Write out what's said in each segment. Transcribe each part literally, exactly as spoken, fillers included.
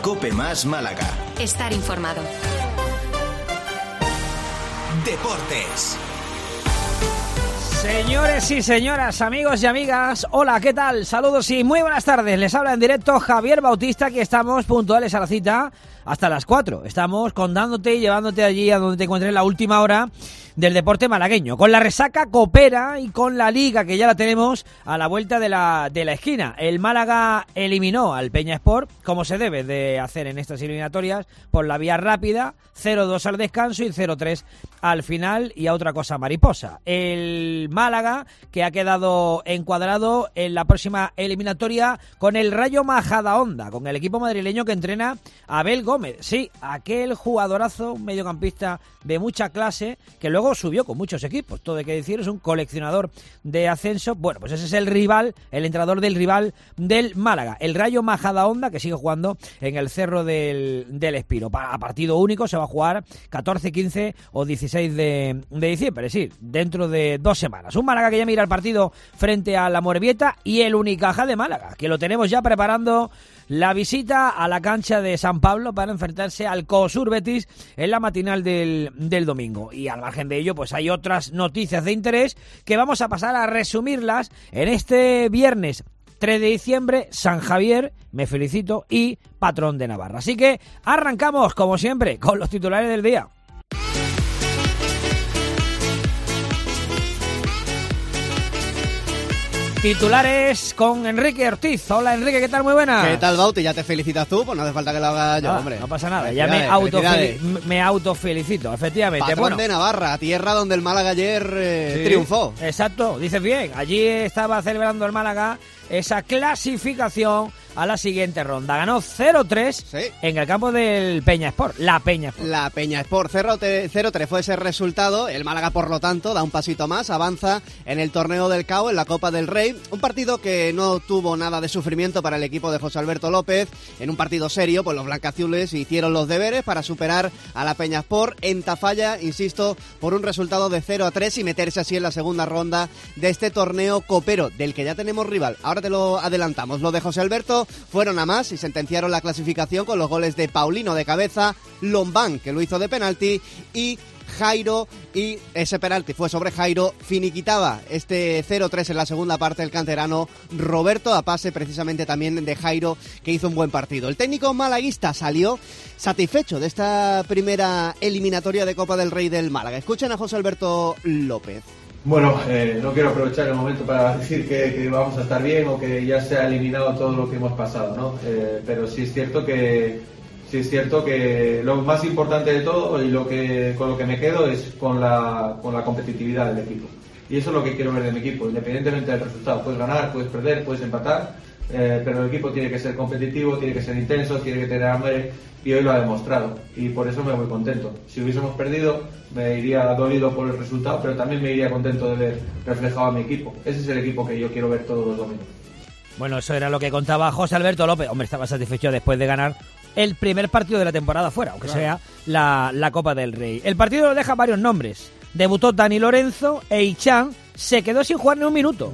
COPE Más Málaga. Estar informado. Deportes. Señores y señoras, amigos y amigas, hola, ¿qué tal? Saludos y muy buenas tardes. Les habla en directo Javier Bautista, que estamos puntuales a la cita hasta las cuatro. Estamos contándote y llevándote allí a donde te encuentres la última hora del deporte malagueño, con la resaca copera y con la liga que ya la tenemos a la vuelta de la, de la esquina. El Málaga eliminó al Peñasport, como se debe de hacer en estas eliminatorias, por la vía rápida, cero dos al descanso y cero tres al final, y a otra cosa mariposa. El Málaga, que ha quedado encuadrado en la próxima eliminatoria con el Rayo Majadahonda, con el equipo madrileño que entrena a Abel Gómez. Sí, aquel jugadorazo, un mediocampista de mucha clase, que luego subió con muchos equipos, todo hay que decir, es un coleccionador de ascenso. Bueno, pues ese es el rival, el entrenador del rival del Málaga, el Rayo Majadahonda, que sigue jugando en el Cerro del, del Espino. A partido único se va a jugar catorce, quince o dieciséis de, de diciembre, es decir, dentro de dos semanas. Un Málaga que ya mira el partido frente a la Morevieta, y el Unicaja de Málaga, que lo tenemos ya preparando la visita a la cancha de San Pablo para enfrentarse al COSUR Betis en la matinal del, del domingo. Y al margen de ello, pues hay otras noticias de interés que vamos a pasar a resumirlas en este viernes tres de diciembre, San Javier, me felicito, y patrón de Navarra. Así que arrancamos, como siempre, con los titulares del día. Titulares con Enrique Ortiz. Hola, Enrique, ¿qué tal? Muy buenas. ¿Qué tal, Bauti? ¿Ya te felicitas tú? Pues no hace falta que lo haga yo, ah, hombre. No pasa nada, ya me, autofeli- me autofelicito, efectivamente. Patrón bueno, de Navarra, tierra donde el Málaga ayer eh, sí, triunfó. Exacto, dices bien. Allí estaba celebrando el Málaga esa clasificación a la siguiente ronda. Ganó cero tres sí. en el campo del Peñasport, la Peñasport. La Peñasport, cero tres fue ese resultado. El Málaga, por lo tanto, da un pasito más, avanza en el torneo del C A O, en la Copa del Rey. Un partido que no tuvo nada de sufrimiento para el equipo de José Alberto López. En un partido serio, pues los blancazules hicieron los deberes para superar a la Peñasport en Tafalla, insisto, por un resultado de cero a tres y meterse así en la segunda ronda de este torneo copero, del que ya tenemos rival. Ahora te lo adelantamos. Lo de José Alberto fueron a más y sentenciaron la clasificación con los goles de Paulino de cabeza, Lombán, que lo hizo de penalti, y Jairo, y ese penalti fue sobre Jairo. Finiquitaba este cero tres en la segunda parte el canterano Roberto, a pase precisamente también de Jairo, que hizo un buen partido. El técnico malaguista salió satisfecho de esta primera eliminatoria de Copa del Rey del Málaga. Escuchen a José Alberto López. Bueno, eh, no quiero aprovechar el momento para decir que, que vamos a estar bien o que ya se ha eliminado todo lo que hemos pasado, ¿no? Eh, pero sí es cierto que sí es cierto que lo más importante de todo y lo que con lo que me quedo es con la con la competitividad del equipo. Y eso es lo que quiero ver de mi equipo, independientemente del resultado. Puedes ganar, puedes perder, puedes empatar, eh, pero el equipo tiene que ser competitivo, tiene que ser intenso, tiene que tener hambre, y hoy lo ha demostrado, y por eso me voy contento. Si hubiésemos perdido, me iría dolido por el resultado, pero también me iría contento de ver reflejado a mi equipo. Ese es el equipo que yo quiero ver todos los domingos. Bueno, eso era lo que contaba José Alberto López. Hombre, estaba satisfecho después de ganar el primer partido de la temporada fuera, aunque claro, sea la, la Copa del Rey. El partido deja varios nombres. Debutó Dani Lorenzo e Ichan se quedó sin jugar ni un minuto.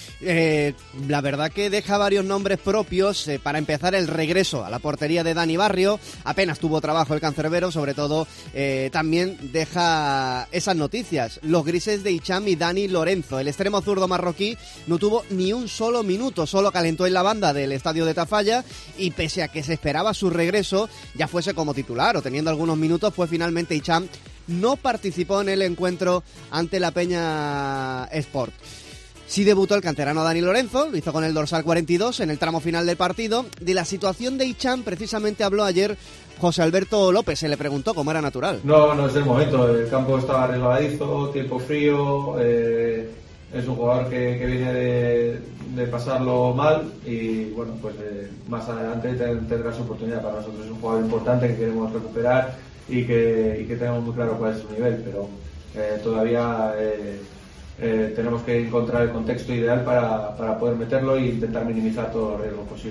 Eh, la verdad que deja varios nombres propios. eh, Para empezar, el regreso a la portería de Dani Barrio. Apenas tuvo trabajo el cancerbero. Sobre todo eh, también deja esas noticias: los grises de Hicham y Dani Lorenzo. El extremo zurdo marroquí no tuvo ni un solo minuto, solo calentó en la banda del estadio de Tafalla, y pese a que se esperaba su regreso, ya fuese como titular o teniendo algunos minutos, pues finalmente Hicham no participó en el encuentro ante la Peña Sport. Sí debutó el canterano Dani Lorenzo, lo hizo con el dorsal cuarenta y dos en el tramo final del partido. De la situación de Hicham precisamente habló ayer José Alberto López, se le preguntó cómo era natural. No, no es el momento, el campo estaba resbaladizo, tiempo frío, eh, es un jugador que, que viene de, de pasarlo mal y bueno, pues eh, más adelante tendrá su oportunidad. Para nosotros es un jugador importante que queremos recuperar y que, y que tenemos muy claro cuál es su nivel, pero eh, todavía... Eh, Eh, tenemos que encontrar el contexto ideal para, para poder meterlo e intentar minimizar todos los riesgos posibles.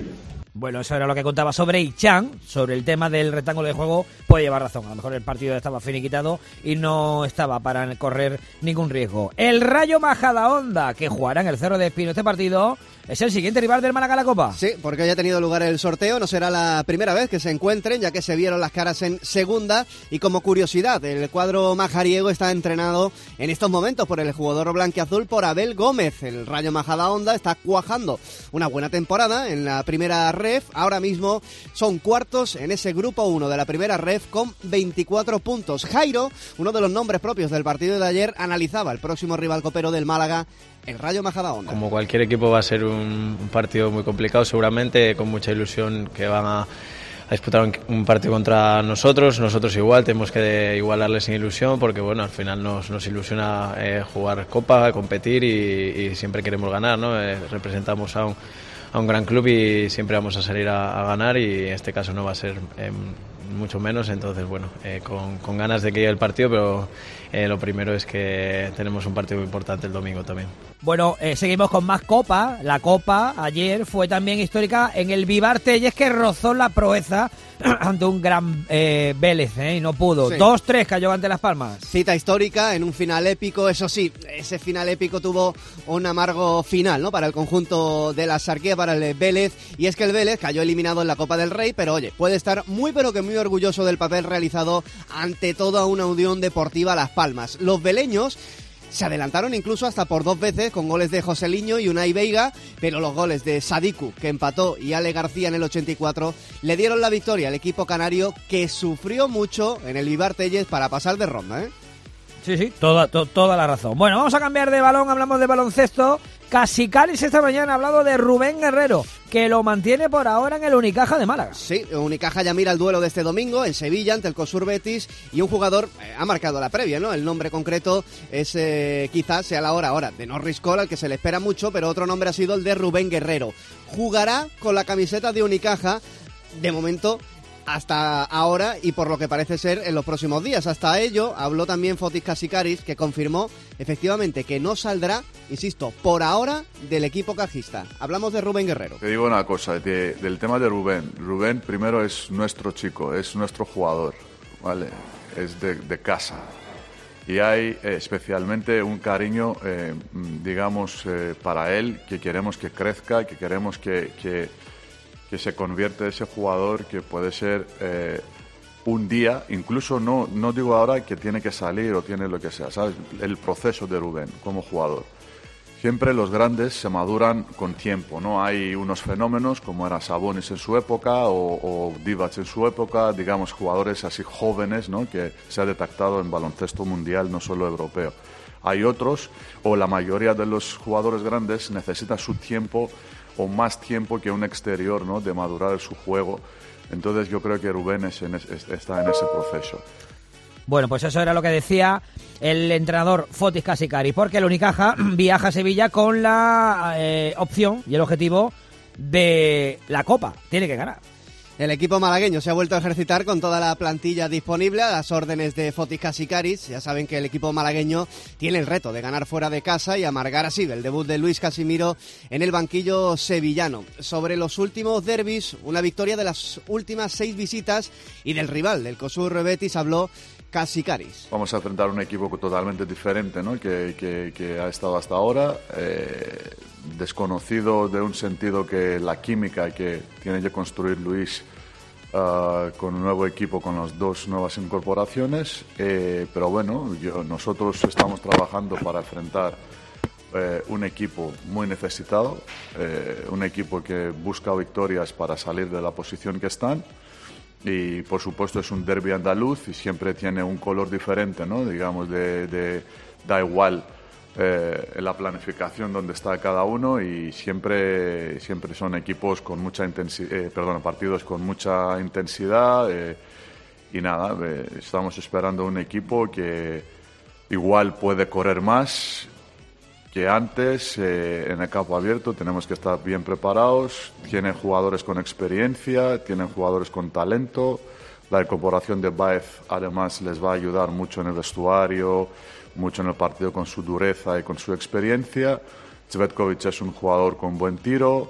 Bueno, eso era lo que contaba sobre Ichan, sobre el tema del rectángulo de juego. Puede llevar razón, a lo mejor el partido estaba finiquitado y no estaba para correr ningún riesgo. El Rayo Majadahonda, que jugará en el Cerro de Espino este partido, es el siguiente rival del Málaga en la Copa. Sí, porque hoy ha tenido lugar el sorteo, no será la primera vez que se encuentren, ya que se vieron las caras en segunda. Y como curiosidad, el cuadro majariego está entrenado en estos momentos por el jugador blanquiazul, por Abel Gómez. El Rayo Majadahonda está cuajando una buena temporada en la primera ref. Ahora mismo son cuartos en ese grupo uno de la primera ref con veinticuatro puntos. Jairo, uno de los nombres propios del partido de ayer, analizaba el próximo rival copero del Málaga, el Rayo Majadahonda. Como cualquier equipo va a ser un, un partido muy complicado seguramente, con mucha ilusión que van a, a disputar un, un partido contra nosotros. Nosotros igual tenemos que igualarles sin ilusión, porque bueno, al final nos, nos ilusiona eh, jugar Copa, competir y, y siempre queremos ganar, ¿no? Eh, representamos a un, a un gran club y siempre vamos a salir a, a ganar, y en este caso no va a ser eh, mucho menos. Entonces bueno, eh, con, con ganas de que llegue el partido, pero eh, lo primero es que tenemos un partido muy importante el domingo también. Bueno, eh, seguimos con más Copa. La Copa ayer fue también histórica en el Vivar Telles, que rozó la proeza ante un gran eh, Vélez, ¿eh? Y no pudo. Sí. dos tres cayó ante Las Palmas. Cita histórica en un final épico. Eso sí, ese final épico tuvo un amargo final, ¿no?, para el conjunto de la Sarquía, para el Vélez. Y es que el Vélez cayó eliminado en la Copa del Rey, pero oye, puede estar muy pero que muy orgulloso del papel realizado ante toda una Unión Deportiva Las Palmas. Los veleños se adelantaron incluso hasta por dos veces con goles de Joseliño y Unai Veiga, pero los goles de Sadiku, que empató, y Ale García en el ochenta y cuatro le dieron la victoria al equipo canario, que sufrió mucho en el Vivar Telles para pasar de ronda, ¿eh? Sí, sí, toda, to, toda la razón. Bueno, vamos a cambiar de balón, hablamos de baloncesto. Casicaris esta mañana ha hablado de Rubén Guerrero, que lo mantiene por ahora en el Unicaja de Málaga. Sí, Unicaja ya mira el duelo de este domingo en Sevilla ante el COSUR Betis, y un jugador eh, ha marcado la previa, ¿no? El nombre concreto es eh, quizás sea la hora ahora de Norris Cole, al que se le espera mucho, pero otro nombre ha sido el de Rubén Guerrero. Jugará con la camiseta de Unicaja, de momento, hasta ahora, y por lo que parece ser en los próximos días. Hasta ello habló también Fotis Casicaris, que confirmó efectivamente que no saldrá, insisto, por ahora, del equipo cajista. Hablamos de Rubén Guerrero. Te digo una cosa, de, del tema de Rubén. Rubén primero es nuestro chico, es nuestro jugador, ¿vale? Es de, de casa. Y hay eh, especialmente un cariño, eh, digamos, eh, para él, que queremos que crezca, que queremos que... que que se convierte en ese jugador que puede ser eh, un día, incluso no, no digo ahora que tiene que salir o tiene lo que sea, ¿sabes? El proceso de Rubén como jugador. Siempre los grandes se maduran con tiempo, ¿no? Hay unos fenómenos como era Sabonis en su época o, o Divac en su época, digamos jugadores así jóvenes, ¿no?, que se ha detectado en baloncesto mundial, no solo europeo. Hay otros, o la mayoría de los jugadores grandes necesitan su tiempo o más tiempo que un exterior, ¿no?, de madurar su juego. Entonces yo creo que Rubén es en es, está en ese proceso. Bueno, pues eso era lo que decía el entrenador Fotis Casicaris, porque el Unicaja viaja a Sevilla con la eh, opción y el objetivo de la Copa. Tiene que ganar. El equipo malagueño se ha vuelto a ejercitar con toda la plantilla disponible a las órdenes de Fotis Casicaris. Ya saben que el equipo malagueño tiene el reto de ganar fuera de casa y amargar así el debut de Luis Casimiro en el banquillo sevillano. Sobre los últimos derbis, una victoria de las últimas seis visitas, y del rival, del COSUR Betis, habló Casicaris. Vamos a enfrentar un equipo totalmente diferente, ¿no?, que, que, que ha estado hasta ahora, eh, desconocido de un sentido que la química que tiene que construir Luis uh, con un nuevo equipo, con las dos nuevas incorporaciones, eh, pero bueno, yo, nosotros estamos trabajando para enfrentar eh, un equipo muy necesitado, eh, un equipo que busca victorias para salir de la posición que están. Y por supuesto es un derbi andaluz y siempre tiene un color diferente, ¿no? Digamos, de, de da igual eh, la planificación donde está cada uno, y siempre siempre son equipos con mucha intensidad, eh, perdón, partidos con mucha intensidad eh, y nada, eh, estamos esperando un equipo que igual puede correr más que antes eh, en el campo abierto. Tenemos que estar bien preparados. Tienen jugadores con experiencia, tienen jugadores con talento. La incorporación de Baez además les va a ayudar mucho en el vestuario, mucho en el partido con su dureza y con su experiencia. Cvetkovic es un jugador con buen tiro.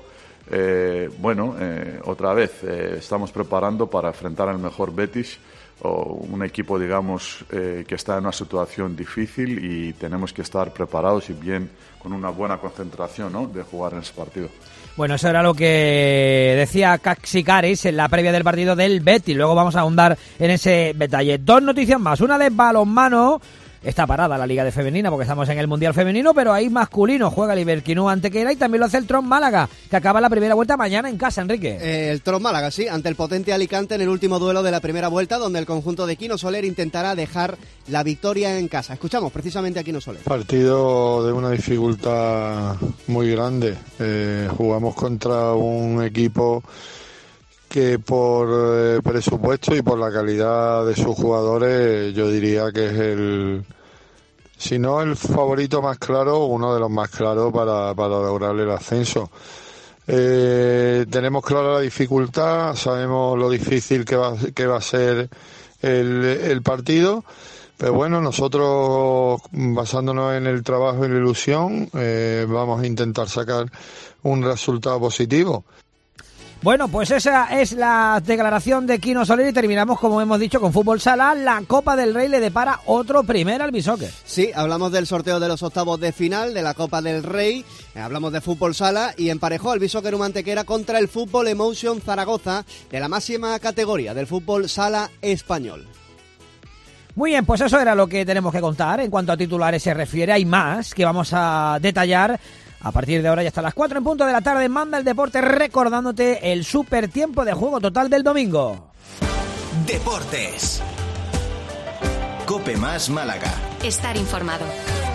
Eh, bueno, eh, otra vez, eh, estamos preparando para enfrentar al mejor Betis, o un equipo, digamos, eh, que está en una situación difícil y tenemos que estar preparados y bien, con una buena concentración, ¿no?, de jugar en ese partido. Bueno, eso era lo que decía Caxicaris en la previa del partido del Betis. Luego vamos a ahondar en ese detalle. Dos noticias más. Una de balonmano. Está parada la Liga de Femenina porque estamos en el Mundial Femenino, pero ahí masculino juega el Iberquinú Antequera y también lo hace el Tron Málaga, que acaba la primera vuelta mañana en casa, Enrique. Eh, el Tron Málaga, sí, ante el potente Alicante en el último duelo de la primera vuelta, donde el conjunto de Quino Soler intentará dejar la victoria en casa. Escuchamos precisamente a Quino Soler. Partido de una dificultad muy grande. Eh, jugamos contra un equipo que por eh, presupuesto y por la calidad de sus jugadores, yo diría que es el, si no el favorito más claro, uno de los más claros para, para lograr el ascenso. Eh, tenemos clara la dificultad, sabemos lo difícil que va, que va a ser el, el partido, pero bueno, nosotros, basándonos en el trabajo y la ilusión, eh, vamos a intentar sacar un resultado positivo. Bueno, pues esa es la declaración de Quino Soler y terminamos, como hemos dicho, con fútbol sala. La Copa del Rey le depara otro primer albisoccer. Sí, hablamos del sorteo de los octavos de final de la Copa del Rey, hablamos de fútbol sala y emparejó al Albisóquer Humantequera contra el Fútbol Emotion Zaragoza de la máxima categoría del fútbol sala español. Muy bien, pues eso era lo que tenemos que contar. En cuanto a titulares se refiere, hay más que vamos a detallar. A partir de ahora y hasta las cuatro en punto de la tarde manda el deporte, recordándote el super tiempo de juego total del domingo. Deportes. Cope Más Málaga. Estar informado.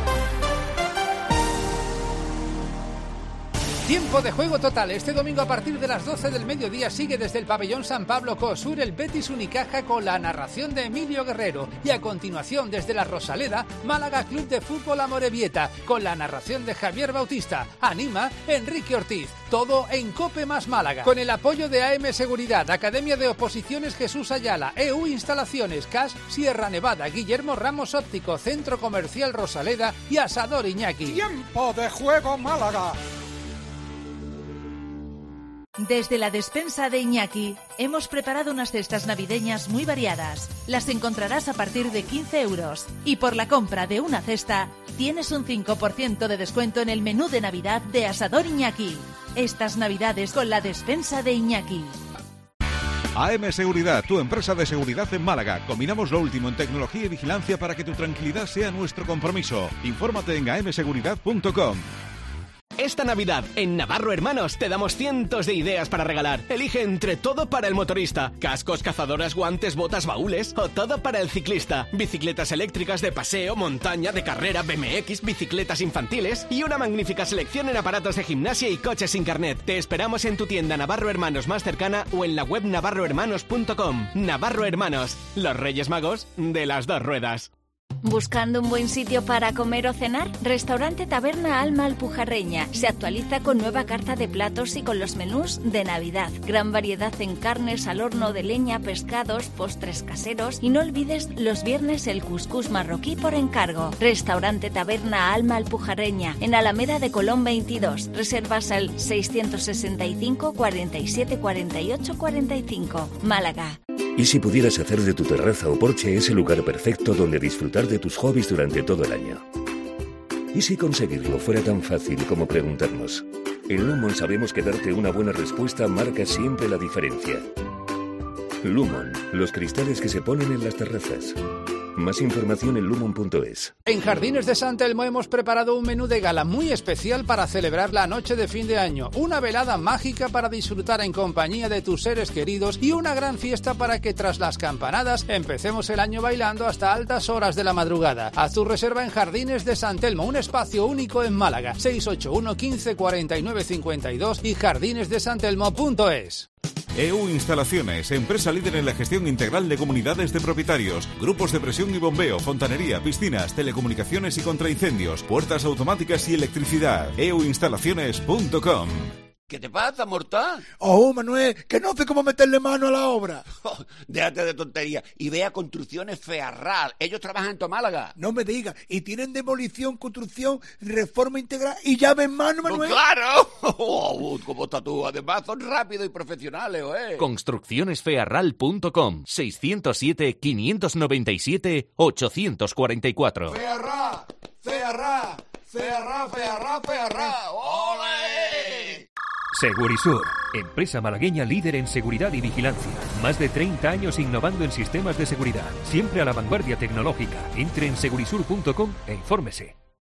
Tiempo de juego total. Este domingo a partir de las doce del mediodía sigue desde el pabellón San Pablo Cosur el Betis Unicaja con la narración de Emilio Guerrero. Y a continuación desde la Rosaleda, Málaga Club de Fútbol Amorebieta con la narración de Javier Bautista. Anima Enrique Ortiz. Todo en Cope Más Málaga. Con el apoyo de A M Seguridad, Academia de Oposiciones Jesús Ayala, E U Instalaciones, C A S Sierra Nevada, Guillermo Ramos Óptico, Centro Comercial Rosaleda y Asador Iñaki. Tiempo de juego Málaga. Desde la despensa de Iñaki hemos preparado unas cestas navideñas muy variadas. Las encontrarás a partir de quince euros. Y por la compra de una cesta tienes un cinco por ciento de descuento en el menú de Navidad de Asador Iñaki. Estas Navidades con la despensa de Iñaki. A M Seguridad, tu empresa de seguridad en Málaga. Combinamos lo último en tecnología y vigilancia para que tu tranquilidad sea nuestro compromiso. Infórmate en a m seguridad punto com. Esta Navidad, en Navarro Hermanos, te damos cientos de ideas para regalar. Elige entre todo para el motorista. Cascos, cazadoras, guantes, botas, baúles o todo para el ciclista. Bicicletas eléctricas de paseo, montaña, de carrera, B M X, bicicletas infantiles y una magnífica selección en aparatos de gimnasia y coches sin carnet. Te esperamos en tu tienda Navarro Hermanos más cercana o en la web navarro hermanos punto com. Navarro Hermanos, los Reyes Magos de las dos ruedas. ¿Buscando un buen sitio para comer o cenar? Restaurante Taberna Alma Alpujarreña. Se actualiza con nueva carta de platos y con los menús de Navidad. Gran variedad en carnes al horno de leña, pescados, postres caseros y no olvides los viernes el cuscús marroquí por encargo. Restaurante Taberna Alma Alpujarreña en Alameda de Colón veintidós. Reservas al seiscientos sesenta y cinco, cuarenta y siete, cuarenta y ocho, cuarenta y cinco. Málaga. ¿Y si pudieras hacer de tu terraza o porche ese lugar perfecto donde disfrutar de tus hobbies durante todo el año? ¿Y si conseguirlo fuera tan fácil como preguntarnos? En Lumon sabemos que darte una buena respuesta marca siempre la diferencia. Lumon, los cristales que se ponen en las terrazas. Más información en lumon punto es. En Jardines de San Telmo hemos preparado un menú de gala muy especial para celebrar la noche de fin de año. Una velada mágica para disfrutar en compañía de tus seres queridos y una gran fiesta para que tras las campanadas empecemos el año bailando hasta altas horas de la madrugada. Haz tu reserva en Jardines de San Telmo, un espacio único en Málaga. seis ocho uno, quince, cuarenta y nueve, cincuenta y dos y jardines de san telmo punto es. E U Instalaciones, empresa líder en la gestión integral de comunidades de propietarios, grupos de presión y bombeo, fontanería, piscinas, telecomunicaciones y contraincendios, puertas automáticas y electricidad. e u instalaciones punto com. ¿Qué te pasa, mortal? Oh, Manuel, que no sé cómo meterle mano a la obra. Oh, déjate de tontería y ve a Construcciones Fearral. Ellos trabajan en tu Málaga. No me digas. Y tienen demolición, construcción, reforma integral y llave en mano, Manuel. ¡Oh, claro! Oh, ¿Cómo, cómo estás tú? Además son rápidos y profesionales, ¿eh? Construcciones fearral punto com seiscientos siete, quinientos noventa y siete, ochocientos cuarenta y cuatro. Fearra, Fearra, Fearra, Fearra, Fearra. ¡Ole! Segurisur, empresa malagueña líder en seguridad y vigilancia. Más de treinta años innovando en sistemas de seguridad. Siempre a la vanguardia tecnológica. Entre en segurisur punto com e infórmese.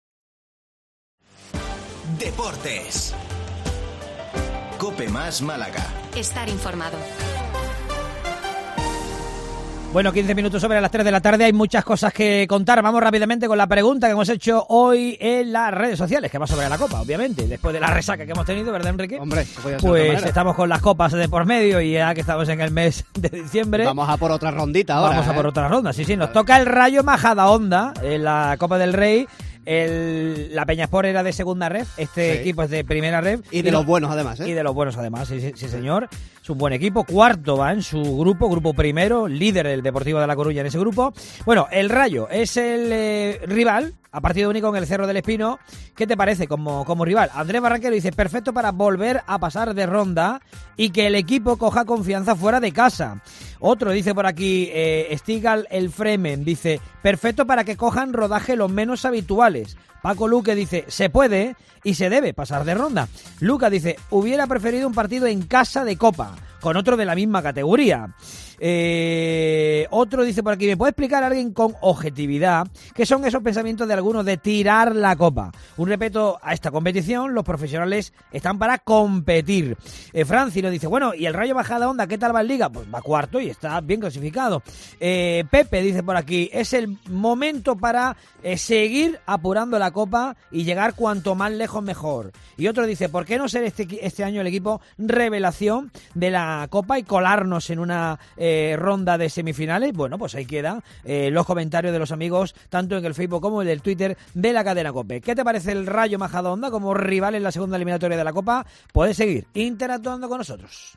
Deportes. Cope Más Málaga. Estar informado. Bueno, quince minutos sobre las tres de la tarde, hay muchas cosas que contar. Vamos rápidamente con la pregunta que hemos hecho hoy en las redes sociales, que va sobre la Copa, obviamente, después de la resaca que hemos tenido, ¿verdad, Enrique? Hombre, pues estamos con las copas de por medio y ya que estamos en el mes de diciembre... Vamos a por otra rondita ahora. Vamos a ¿eh? por otra ronda, sí, sí. Nos toca el Rayo Majadahonda en la Copa del Rey. El, la Peñaspor era de segunda red, este Sí. equipo es de primera red. Y de los buenos, además, ¿eh? Y de los buenos, además, sí, sí, sí, señor. Es un buen equipo. Cuarto va en su grupo, grupo primero, líder el Deportivo de La Coruña en ese grupo. Bueno, el Rayo es el eh, rival, a partido único en el Cerro del Espino. ¿Qué te parece como, como rival? Andrés Barranquero dice, perfecto para volver a pasar de ronda y que el equipo coja confianza fuera de casa. Otro dice por aquí, eh, Stigal el Fremen, dice, perfecto para que cojan rodaje los menos habituales. Paco Luque dice, se puede y se debe pasar de ronda. Luca dice, hubiera preferido un partido en casa de Copa, con otro de la misma categoría. Eh, otro dice por aquí, ¿me puede explicar a alguien con objetividad qué son esos pensamientos de algunos de tirar la copa? Un respeto a esta competición, los profesionales están para competir. Eh, Franci nos dice, bueno, ¿y el Rayo Majadahonda qué tal va en Liga? Pues va cuarto y está bien clasificado. Eh, Pepe dice por aquí, es el momento para eh, seguir apurando la copa y llegar cuanto más lejos mejor. Y otro dice, ¿por qué no ser este, este año el equipo revelación de la copa y colarnos en una eh, ronda de semifinales? Bueno, pues ahí quedan eh, los comentarios de los amigos, tanto en el Facebook como en el Twitter de la cadena COPE. ¿Qué te parece el Rayo Majadahonda como rival en la segunda eliminatoria de la Copa? Puedes seguir interactuando con nosotros.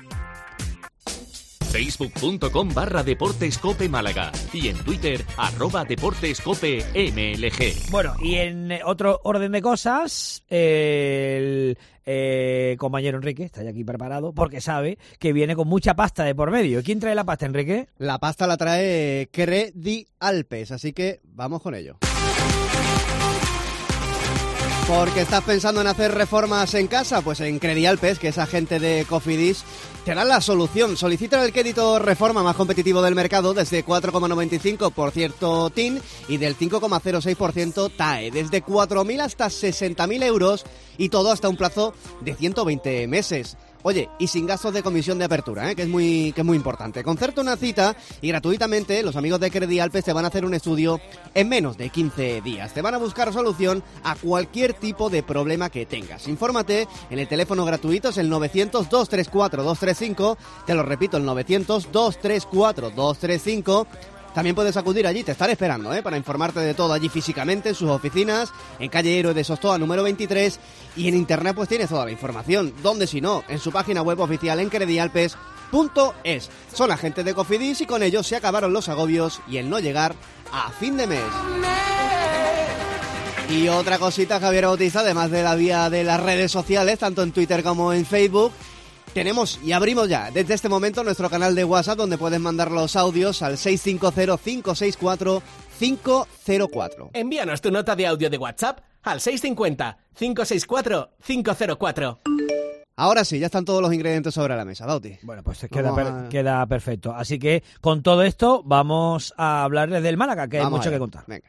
Facebook punto com barra Deportes Cope Málaga y en Twitter arroba Deportes Cope M L G. Bueno, y en otro orden de cosas, el eh, compañero Enrique está ya aquí preparado porque sabe que viene con mucha pasta de por medio. ¿Quién trae la pasta, Enrique? La pasta la trae Credi Alpes, así que vamos con ello. Porque estás pensando en hacer reformas en casa, pues en Credialpes, que es agente de Cofidis, te da la solución. Solicita el crédito reforma más competitivo del mercado desde cuatro coma noventa y cinco por ciento T I N y del cinco coma cero seis por ciento T A E, desde cuatro mil hasta sesenta mil euros y todo hasta un plazo de ciento veinte meses. Oye, y sin gastos de comisión de apertura, ¿eh? que es muy que es muy importante. Concerta una cita y gratuitamente los amigos de Credialpes te van a hacer un estudio en menos de quince días. Te van a buscar solución a cualquier tipo de problema que tengas. Infórmate en el teléfono gratuito, es el novecientos, dos tres cuatro, dos tres cinco. Te lo repito, el novecientos, dos tres cuatro, dos tres cinco. También puedes acudir allí, te estaré esperando, ¿eh? para informarte de todo allí físicamente, en sus oficinas, en calle Héroe de Sostoa número veintitrés, y en internet pues tienes toda la información. ¿Dónde si no? En su página web oficial en credialpes punto es. Son agentes de Cofidis y con ellos se acabaron los agobios y el no llegar a fin de mes. Y otra cosita, Javier Bautista, además de la vía de las redes sociales, tanto en Twitter como en Facebook, tenemos y abrimos ya desde este momento nuestro canal de WhatsApp donde puedes mandar los audios al seis cinco cero, cinco seis cuatro, cinco cero cuatro. Envíanos tu nota de audio de WhatsApp al seis cinco cero, cinco seis cuatro, cinco cero cuatro. Ahora sí, ya están todos los ingredientes sobre la mesa, Bauti. Bueno, pues queda, per- queda perfecto. Así que con todo esto vamos a hablarles del Málaga, que Vamos hay mucho allá. que contar. Venga.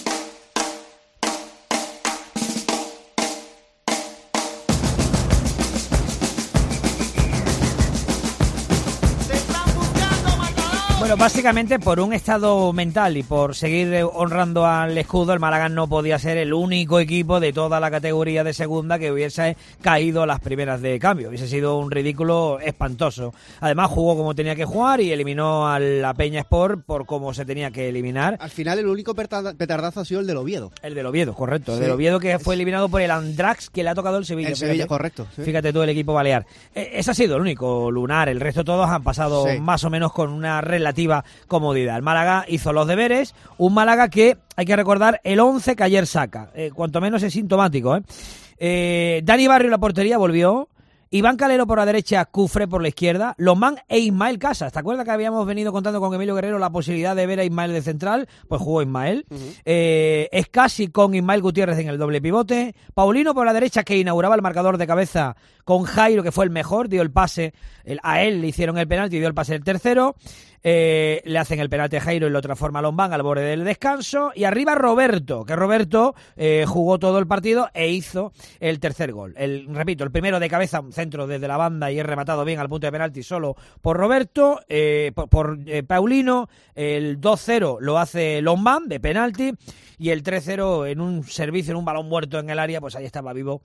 Bueno, básicamente por un estado mental y por seguir honrando al escudo, el Málaga no podía ser el único equipo de toda la categoría de segunda que hubiese caído a las primeras de cambio. Hubiese sido un ridículo espantoso. Además jugó como tenía que jugar y eliminó a la Peñaspor por como se tenía que eliminar. Al final el único petardazo ha sido el del Oviedo. El del Oviedo, correcto. El Sí. del Oviedo que fue eliminado por el Andrax que le ha tocado el Sevilla. El fíjate. Sevilla, correcto. Sí. Fíjate tú, el equipo balear. Eh, ese ha sido el único lunar. El resto todos han pasado Sí. más o menos con una relativa comodidad. El Málaga hizo los deberes. Un Málaga que, hay que recordar, el once que ayer saca. Eh, cuanto menos es sintomático. ¿eh? Eh, Dani Barrio en la portería volvió. Iván Calero por la derecha, Cufré por la izquierda, Lomán e Ismael Casas. ¿Te acuerdas que habíamos venido contando con Emilio Guerrero la posibilidad de ver a Ismael de central? Pues jugó Ismael. Uh-huh. eh, Escasi con Ismael Gutiérrez en el doble pivote. Paulino por la derecha, que inauguraba el marcador de cabeza con Jairo, que fue el mejor, dio el pase, el, a él le hicieron el penalti y dio el pase el tercero. Eh, le hacen el penalti a Jairo y lo transforma Lombán al borde del descanso. Y arriba Roberto, que Roberto eh, jugó todo el partido e hizo el tercer gol. El, repito, el primero de cabeza, un centro desde la banda y es rematado bien al punto de penalti solo por Roberto, eh, por, por eh, Paulino. El dos cero lo hace Lombán de penalti y el tres cero en un servicio, en un balón muerto en el área, pues ahí estaba vivo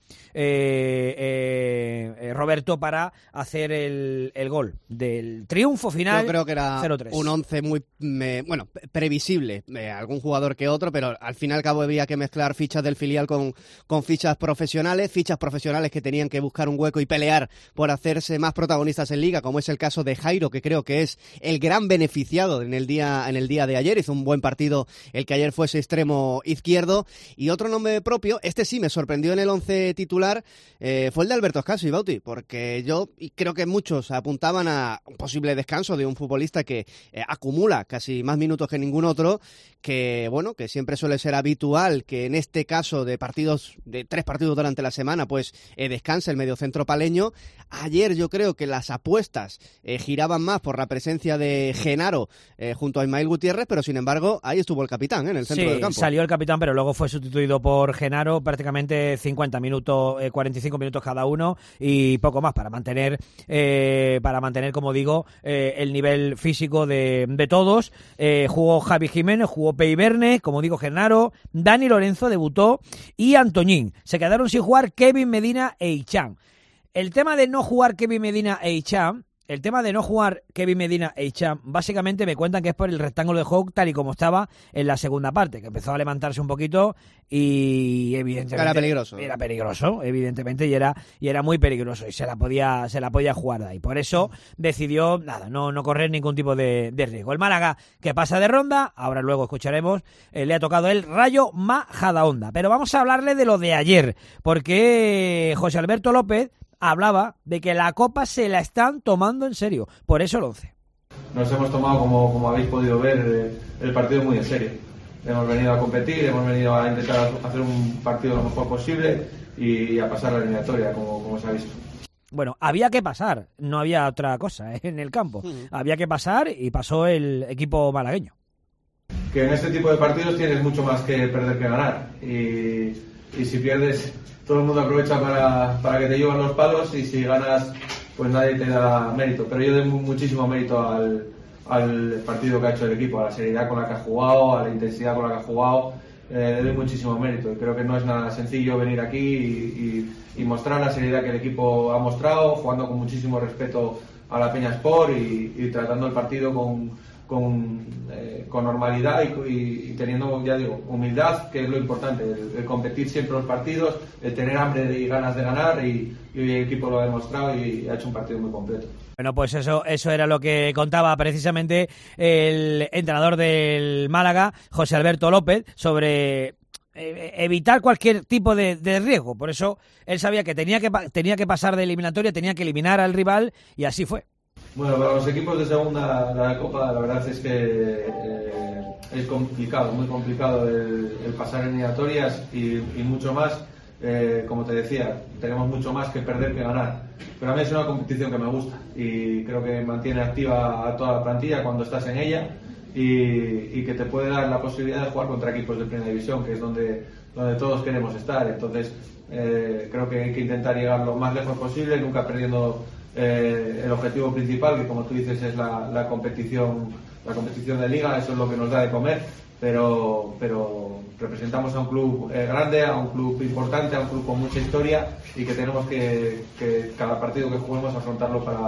eh, eh, eh, Roberto para hacer el, el gol del triunfo final. Yo creo que era cero tres. Un once muy, me, bueno, previsible, eh, algún jugador que otro, pero al fin y al cabo había que mezclar fichas del filial con, con fichas profesionales, fichas profesionales que tenían que buscar un hueco y pelear por hacerse más protagonistas en Liga, como es el caso de Jairo, que creo que es el gran beneficiado en el día, en el día de ayer. Hizo un buen partido el que ayer fuese extremo izquierdo. Y otro nombre propio, este sí me sorprendió en el once titular, eh, fue el de Alberto Escasi, Bauti, porque yo y creo que muchos apuntaban a un posible descanso de un futbolista que eh, acumula casi más minutos que ningún otro, que bueno, que siempre suele ser habitual que en este caso de partidos, de tres partidos durante la semana, pues eh, descanse el mediocentro paleño. Ayer yo creo que las apuestas eh, giraban más por la presencia de Genaro eh, junto a Ismael Gutiérrez, pero sin embargo ahí estuvo el capitán, ¿eh? En el centro sí, del campo. Salió el capitán, pero luego fue sustituido por Genaro, prácticamente cincuenta minutos, eh, cuarenta y cinco minutos cada uno y poco más para mantener, eh, para mantener, como digo, eh, el nivel físico de, de todos. Eh, jugó Javi Jiménez, jugó Pei Verne, como digo, Genaro, Dani Lorenzo debutó y Antoñín. Se quedaron sin jugar Kevin Medina e Ichan. El tema de no jugar Kevin Medina e Ichan, el tema de no jugar Kevin Medina e Ichan, básicamente me cuentan que es por el rectángulo de juego tal y como estaba en la segunda parte, que empezó a levantarse un poquito y evidentemente era peligroso. Era peligroso, evidentemente, y era y era muy peligroso y se la podía se la podía jugar de ahí. Por eso decidió nada, no no correr ningún tipo de, de riesgo. El Málaga que pasa de ronda, ahora luego escucharemos, eh, le ha tocado el Rayo Majadahonda, pero vamos a hablarle de lo de ayer, porque José Alberto López hablaba de que la Copa se la están tomando en serio, por eso el once. Nos hemos tomado, como, como habéis podido ver, el partido muy en serio. Hemos venido a competir, hemos venido a intentar hacer un partido lo mejor posible y a pasar la eliminatoria, como, como se ha visto. Bueno, había que pasar, no había otra cosa, ¿eh? En el campo. Uh-huh. Había que pasar y pasó el equipo malagueño. Que en este tipo de partidos tienes mucho más que perder que ganar. Y, y si pierdes, todo el mundo aprovecha para, para que te lleven los palos, y si ganas, pues nadie te da mérito. Pero yo doy muchísimo mérito al, al partido que ha hecho el equipo, a la seriedad con la que ha jugado, a la intensidad con la que ha jugado. Eh, le doy muchísimo mérito y creo que no es nada sencillo venir aquí y, y, y mostrar la seriedad que el equipo ha mostrado, jugando con muchísimo respeto a la Peña Sport y, y tratando el partido con, con, eh, con normalidad y, y, y teniendo, ya digo, humildad, que es lo importante, el, el competir siempre los partidos, el tener hambre y ganas de ganar, y, y hoy el equipo lo ha demostrado y ha hecho un partido muy completo. Bueno, pues eso eso era lo que contaba precisamente el entrenador del Málaga, José Alberto López, sobre eh, evitar cualquier tipo de, de riesgo. Por eso él sabía que tenía que tenía que pasar de eliminatoria, tenía que eliminar al rival, y así fue. Bueno, para los equipos de segunda, la Copa, la verdad es que eh, es complicado, muy complicado el, el pasar eliminatorias y, y mucho más. Eh, como te decía, tenemos mucho más que perder que ganar, pero a mí es una competición que me gusta y creo que mantiene activa a toda la plantilla cuando estás en ella, y, y que te puede dar la posibilidad de jugar contra equipos de primera división, que es donde, donde todos queremos estar. Entonces eh, creo que hay que intentar llegar lo más lejos posible, nunca perdiendo eh, el objetivo principal, que como tú dices es la, la competición la competición de liga. Eso es lo que nos da de comer, pero pero representamos a un club eh, grande, a un club importante, a un club con mucha historia, y que tenemos que, que cada partido que juguemos afrontarlo para,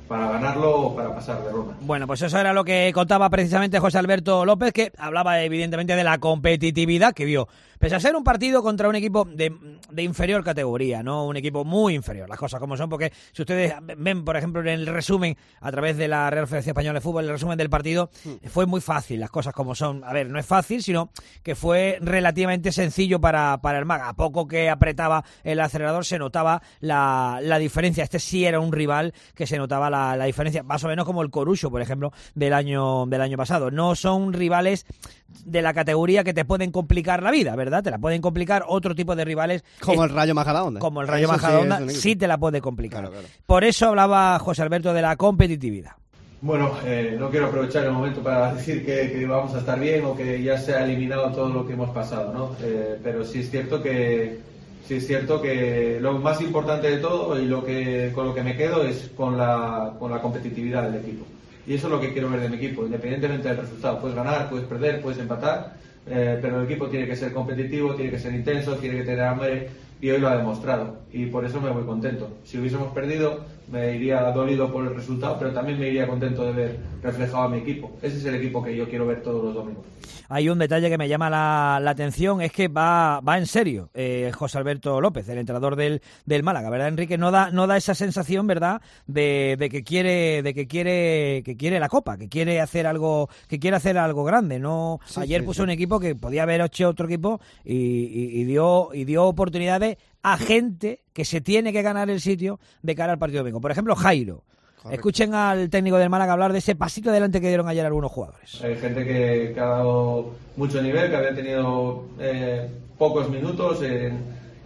para ganarlo o para pasar de ronda. Bueno, pues eso era lo que contaba precisamente José Alberto López, que hablaba evidentemente de la competitividad que vio. Pese a ser un partido contra un equipo de, de inferior categoría, no un equipo muy inferior, las cosas como son, porque si ustedes ven, por ejemplo, en el resumen, a través de la Real Federación Española de Fútbol, el resumen del partido, fue muy fácil, las cosas como son. A ver, no es fácil, sino que fue relativamente sencillo para, para el Málaga. A poco que apretaba el acelerador se notaba la, la diferencia. Este sí era un rival que se notaba la, la diferencia, más o menos como el Corucho, por ejemplo, del año, del año pasado. No son rivales de la categoría que te pueden complicar la vida, ¿verdad? Te la pueden complicar otro tipo de rivales. Como es, el Rayo Majadahonda. Como el Rayo Eso Majadahonda, sí, sí te la puede complicar. Claro, claro. Por eso hablaba José Alberto de la competitividad. Bueno, eh, no quiero aprovechar el momento para decir que, que vamos a estar bien o que ya se ha eliminado todo lo que hemos pasado, ¿no? Eh, pero sí es cierto que sí es cierto que lo más importante de todo y lo que con lo que me quedo es con la con la competitividad del equipo. Y eso es lo que quiero ver de mi equipo, independientemente del resultado. Puedes ganar, puedes perder, puedes empatar, eh, pero el equipo tiene que ser competitivo, tiene que ser intenso, tiene que tener hambre, y hoy lo ha demostrado. Y por eso me voy contento. Si hubiésemos perdido, me iría dolido por el resultado, pero también me iría contento de ver reflejado a mi equipo. Ese es el equipo que yo quiero ver todos los domingos. Hay un detalle que me llama la, la atención, es que va va en serio eh, José Alberto López, el entrenador del, del Málaga, ¿verdad, Enrique? No da no da esa sensación, ¿verdad?, de, de que quiere de que quiere que quiere la Copa, que quiere hacer algo que quiere hacer algo grande. No, sí, ayer sí, puso sí. un equipo que podía haber hecho otro equipo y, y, y dio y dio oportunidades a gente que se tiene que ganar el sitio de cara al partido domingo. Por ejemplo, Jairo. Correcto. Escuchen al técnico del Málaga hablar de ese pasito adelante que dieron ayer algunos jugadores. Hay gente que, que ha dado mucho nivel, que había tenido eh, pocos minutos en,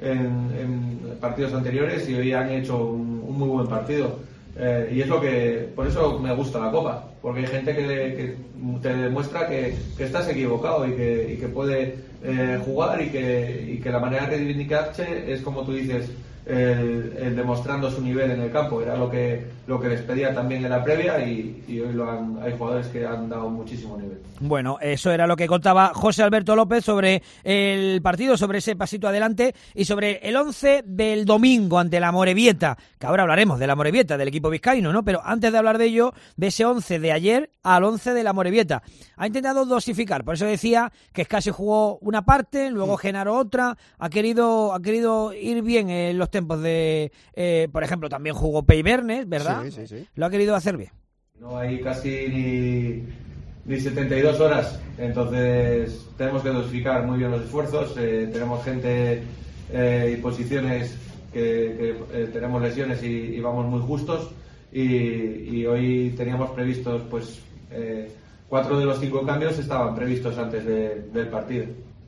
en, en partidos anteriores y hoy han hecho un, un muy buen partido. Eh, y es lo que, por eso me gusta la Copa, porque hay gente que, que te demuestra que, que estás equivocado y que, y que puede eh, jugar y que, y que la manera de reivindicarse es como tú dices, el, el demostrando su nivel en el campo. Era lo que lo que les pedía también en la previa y, y hoy lo han, hay jugadores que han dado muchísimo nivel. Bueno, eso era lo que contaba José Alberto López sobre el partido, sobre ese pasito adelante y sobre el once del domingo ante la Amorebieta, que ahora hablaremos de la Amorebieta, del equipo vizcaíno, ¿no? Pero antes de hablar de ello, de ese once de ayer al once de la Amorebieta, ha intentado dosificar, por eso decía que casi jugó una parte, luego Genaro otra, ha querido ha querido ir bien en los tiempos de, eh, por ejemplo, también jugó Pei Bernes, ¿verdad? Sí, sí, sí. Lo ha querido hacer bien. No hay casi ni, ni setenta y dos horas, entonces tenemos que dosificar muy bien los esfuerzos, eh, tenemos gente eh, y posiciones que, que eh, tenemos lesiones y, y vamos muy justos y, y hoy teníamos previstos pues eh, cuatro de los cinco cambios estaban previstos antes de, del partido.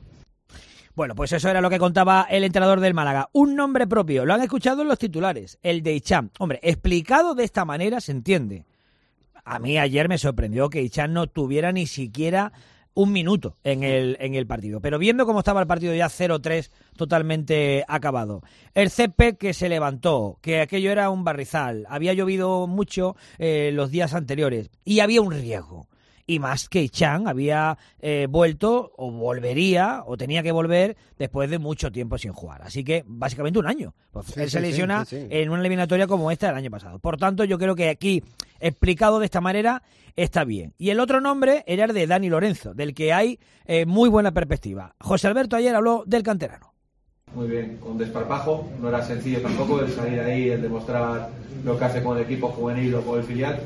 Bueno, pues eso era lo que contaba el entrenador del Málaga. Un nombre propio, lo han escuchado en los titulares, el de Hicham. Hombre, explicado de esta manera se entiende. A mí ayer me sorprendió que Hicham no tuviera ni siquiera un minuto en el en el partido. Pero viendo cómo estaba el partido ya cero tres, totalmente acabado. El césped que se levantó, que aquello era un barrizal, había llovido mucho eh, los días anteriores y había un riesgo. Y más que Hicham había eh, vuelto, o volvería, o tenía que volver después de mucho tiempo sin jugar. Así que, básicamente un año. Pues sí, él se sí, lesiona sí, sí. en una eliminatoria como esta del año pasado. Por tanto, yo creo que aquí, explicado de esta manera, está bien. Y el otro nombre era el de Dani Lorenzo, del que hay eh, muy buena perspectiva. José Alberto ayer habló del canterano. Muy bien, con desparpajo. No era sencillo tampoco el salir ahí, el demostrar lo que hace con el equipo juvenil o con el filial.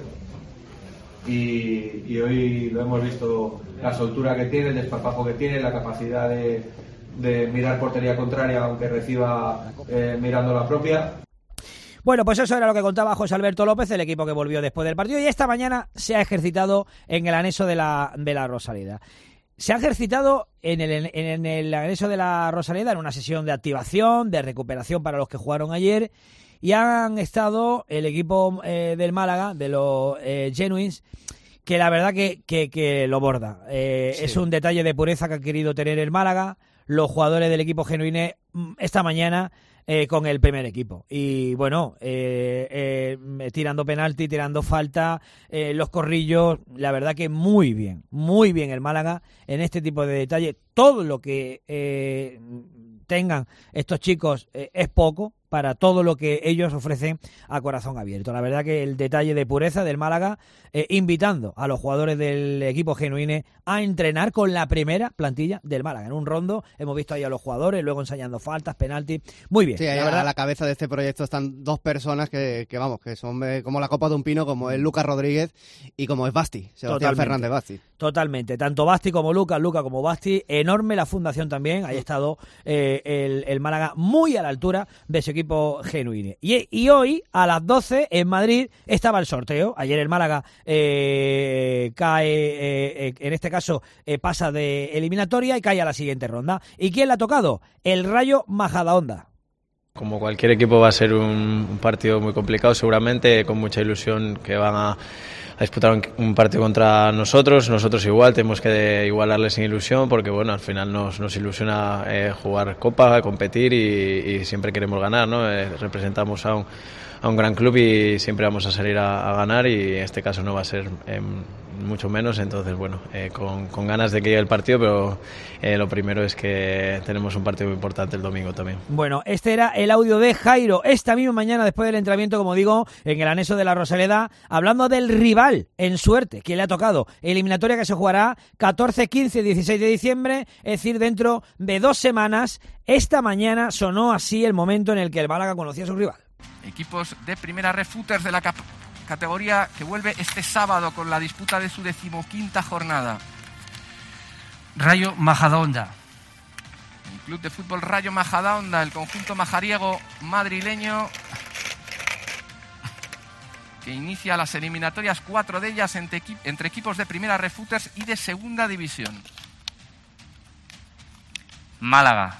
Y, y hoy lo hemos visto, la soltura que tiene, el desparpajo que tiene, la capacidad de, de mirar portería contraria aunque reciba eh, mirando la propia. Bueno, pues eso era lo que contaba José Alberto López, el equipo que volvió después del partido, y esta mañana se ha ejercitado en el anexo de la, de la Rosaleda. Se ha ejercitado en el, en el anexo de la Rosaleda en una sesión de activación, de recuperación para los que jugaron ayer. Y han estado el equipo eh, del Málaga, de los eh, Genuines, que la verdad que, que, que lo borda. Eh, sí. Es un detalle de pureza que ha querido tener el Málaga, los jugadores del equipo genuine esta mañana eh, con el primer equipo. Y bueno, eh, eh, tirando penalti, tirando falta, eh, los corrillos, la verdad que muy bien, muy bien el Málaga en este tipo de detalles. Todo lo que... Eh, tengan estos chicos eh, es poco, para todo lo que ellos ofrecen a corazón abierto. La verdad que el detalle de pureza del Málaga, eh, invitando a los jugadores del equipo genuine a entrenar con la primera plantilla del Málaga. En un rondo hemos visto ahí a los jugadores, luego ensayando faltas, penaltis. Muy bien. Sí, la a verdad. la cabeza de este proyecto están dos personas que, que vamos, que son eh, como la copa de un pino, como es Lucas Rodríguez y como es Basti, Sebastián Totalmente. Fernández Basti. Totalmente, tanto Basti como Lucas, Lucas como Basti, enorme la fundación también, ahí ha estado eh, el, el Málaga muy a la altura de su equipo genuino. Y, y hoy, a las doce, en Madrid, estaba el sorteo. Ayer el Málaga eh, cae, eh, eh, en este caso, eh, pasa de eliminatoria y cae a la siguiente ronda. ¿Y quién le ha tocado? El Rayo Majadahonda. Como cualquier equipo va a ser un, un partido muy complicado, seguramente, con mucha ilusión que van a, a disputar un, un partido contra nosotros. Nosotros igual, tenemos que igualarles sin ilusión, porque bueno, al final nos, nos ilusiona eh, jugar Copa, competir y, y siempre queremos ganar, ¿no? Eh, representamos a un, a un gran club y siempre vamos a salir a, a ganar, y en este caso no va a ser eh, mucho menos. Entonces bueno, eh, con, con ganas de que llegue el partido, pero eh, lo primero es que tenemos un partido muy importante el domingo también. Bueno, este era el audio de Jairo esta misma mañana después del entrenamiento, como digo, en el anexo de la Rosaleda, hablando del rival en suerte que le ha tocado. Eliminatoria que se jugará catorce, quince y dieciséis de diciembre, es decir, dentro de dos semanas. Esta mañana sonó así el momento en el que el Málaga conocía a su rival. Equipos de primera refuters de la cap- categoría que vuelve este sábado con la disputa de su decimoquinta jornada. Rayo Majadahonda. El Club de Fútbol Rayo Majadahonda, el conjunto majariego madrileño, que inicia las eliminatorias, cuatro de ellas entre, equi- entre equipos de primera refuters y de segunda división. Málaga.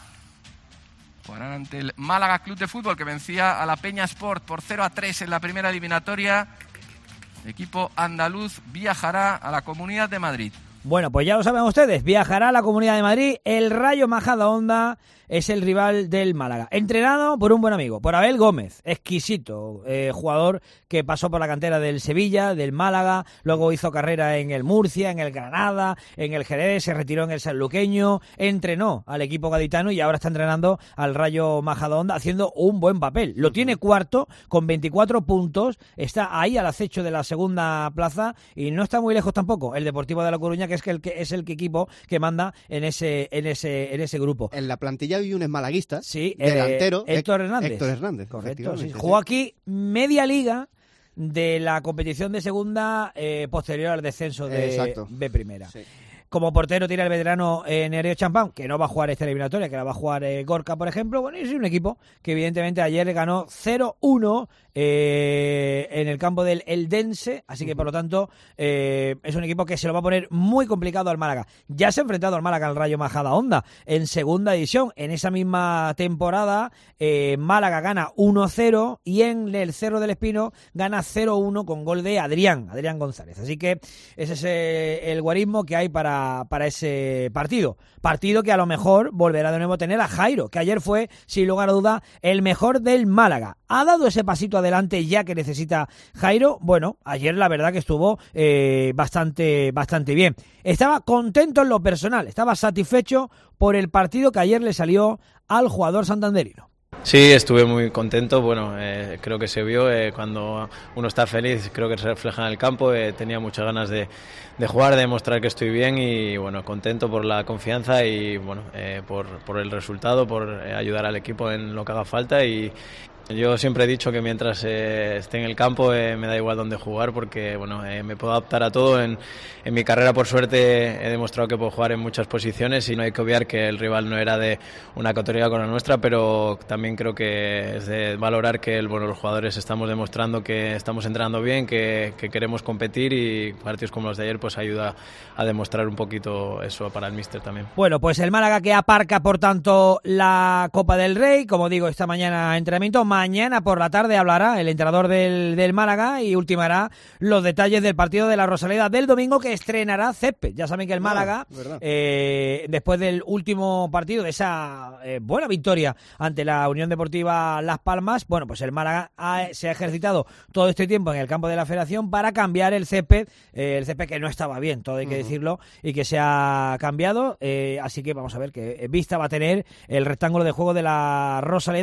Jugarán ante el Málaga Club de Fútbol, que vencía a la Peña Sport por cero a tres en la primera eliminatoria. El equipo andaluz viajará a la Comunidad de Madrid. Bueno, pues ya lo saben ustedes, viajará a la Comunidad de Madrid. El Rayo Majadahonda es el rival del Málaga, entrenado por un buen amigo, por Abel Gómez, exquisito, eh, jugador que pasó por la cantera del Sevilla, del Málaga, luego hizo carrera en el Murcia, en el Granada, en el Jerez, se retiró en el sanluqueño, entrenó al equipo gaditano y ahora está entrenando al Rayo Majadahonda, haciendo un buen papel. Lo tiene cuarto con veinticuatro puntos, está ahí al acecho de la segunda plaza y no está muy lejos tampoco el Deportivo de La Coruña, que es el que es el equipo que manda en ese en ese en ese grupo. En la plantilla hay un malaguista, sí, delantero, eh, Héctor Hernández. Héctor Hernández, correcto. Sí. Jugó aquí media liga de la competición de segunda eh, posterior al descenso de Exacto. B primera. Sí. Como portero tiene el veterano eh, Nereo Champán, que no va a jugar esta eliminatoria, que la va a jugar eh, Gorka, por ejemplo. Bueno, y es un equipo que evidentemente ayer ganó cero uno eh, en el campo del Eldense, así que por lo tanto eh, es un equipo que se lo va a poner muy complicado al Málaga. Ya se ha enfrentado al Málaga al Rayo Majadahonda en segunda división. En esa misma temporada eh, Málaga gana uno cero y en el Cerro del Espino gana cero uno con gol de Adrián, Adrián González. Así que ese es eh, el guarismo que hay para para ese partido. Partido que a lo mejor volverá de nuevo a tener a Jairo, que ayer fue, sin lugar a duda, el mejor del Málaga. ¿Ha dado ese pasito adelante ya que necesita Jairo? Bueno, ayer la verdad que estuvo eh, bastante, bastante bien. Estaba contento en lo personal, estaba satisfecho por el partido que ayer le salió al jugador santanderino. Sí, estuve muy contento. Bueno, eh, creo que se vio eh, cuando uno está feliz, creo que se refleja en el campo. Eh, tenía muchas ganas de, de jugar, de demostrar que estoy bien y bueno, contento por la confianza y bueno, eh, por, por el resultado, por eh, ayudar al equipo en lo que haga falta. Y yo siempre he dicho que mientras eh, esté en el campo eh, me da igual dónde jugar porque bueno, eh, me puedo adaptar a todo. En, en mi carrera, por suerte, he demostrado que puedo jugar en muchas posiciones y no hay que obviar que el rival no era de una categoría con la nuestra, pero también creo que es de valorar que el, bueno, los jugadores estamos demostrando que estamos entrenando bien, que, que queremos competir y partidos como los de ayer pues ayuda a demostrar un poquito eso para el míster también. Bueno, pues el Málaga que aparca, por tanto, la Copa del Rey, como digo, esta mañana entrenamiento. Mañana por la tarde hablará el entrenador del, del Málaga y ultimará los detalles del partido de la Rosaleda del domingo, que estrenará césped. Ya saben que el Málaga, ah, eh, después del último partido, de esa eh, buena victoria ante la Unión Deportiva Las Palmas, bueno, pues el Málaga ha, se ha ejercitado todo este tiempo en el campo de la Federación para cambiar el césped, eh, el césped que no estaba bien, todo hay que uh-huh. decirlo, y que se ha cambiado, eh, así que vamos a ver qué vista va a tener el rectángulo de juego de la Rosaleda,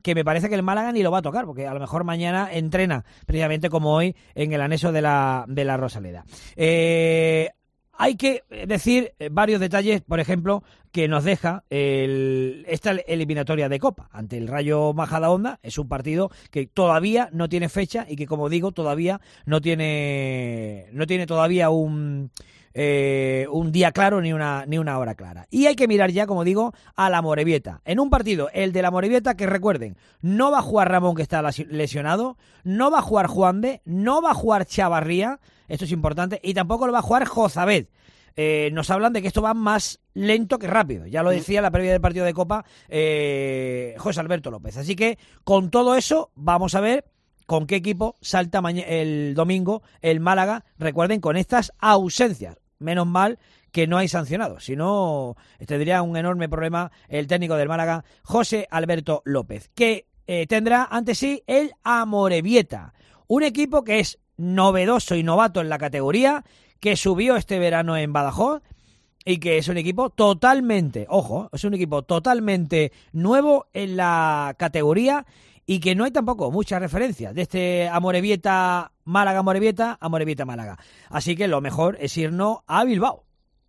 que me parece que el Málaga ni lo va a tocar, porque a lo mejor mañana entrena, precisamente como hoy, en el anexo de la, de la Rosaleda. Eh... Hay que decir varios detalles, por ejemplo, que nos deja el, esta eliminatoria de Copa ante el Rayo Majadahonda. Es un partido que todavía no tiene fecha y que, como digo, todavía no tiene no tiene todavía un eh, un día claro ni una ni una hora clara. Y hay que mirar ya, como digo, a la Amorebieta. En un partido, el de la Amorebieta, que recuerden, no va a jugar Ramón, que está lesionado, no va a jugar Juanbe, no va a jugar Chavarría. Esto es importante, y tampoco lo va a jugar Jozabed. Eh, nos hablan de que esto va más lento que rápido. Ya lo decía en la previa del partido de Copa eh, José Alberto López. Así que, con todo eso, vamos a ver con qué equipo salta el domingo el Málaga. Recuerden, con estas ausencias. Menos mal que no hay sancionados, si no tendría un enorme problema el técnico del Málaga, José Alberto López, que eh, tendrá ante sí el Amorebieta, un equipo que es novedoso y novato en la categoría, que subió este verano en Badajoz y que es un equipo totalmente, ojo, es un equipo totalmente nuevo en la categoría y que no hay tampoco muchas referencias de este Amorebieta Málaga, Amorebieta, Amorebieta Málaga. Así que lo mejor es irnos a Bilbao.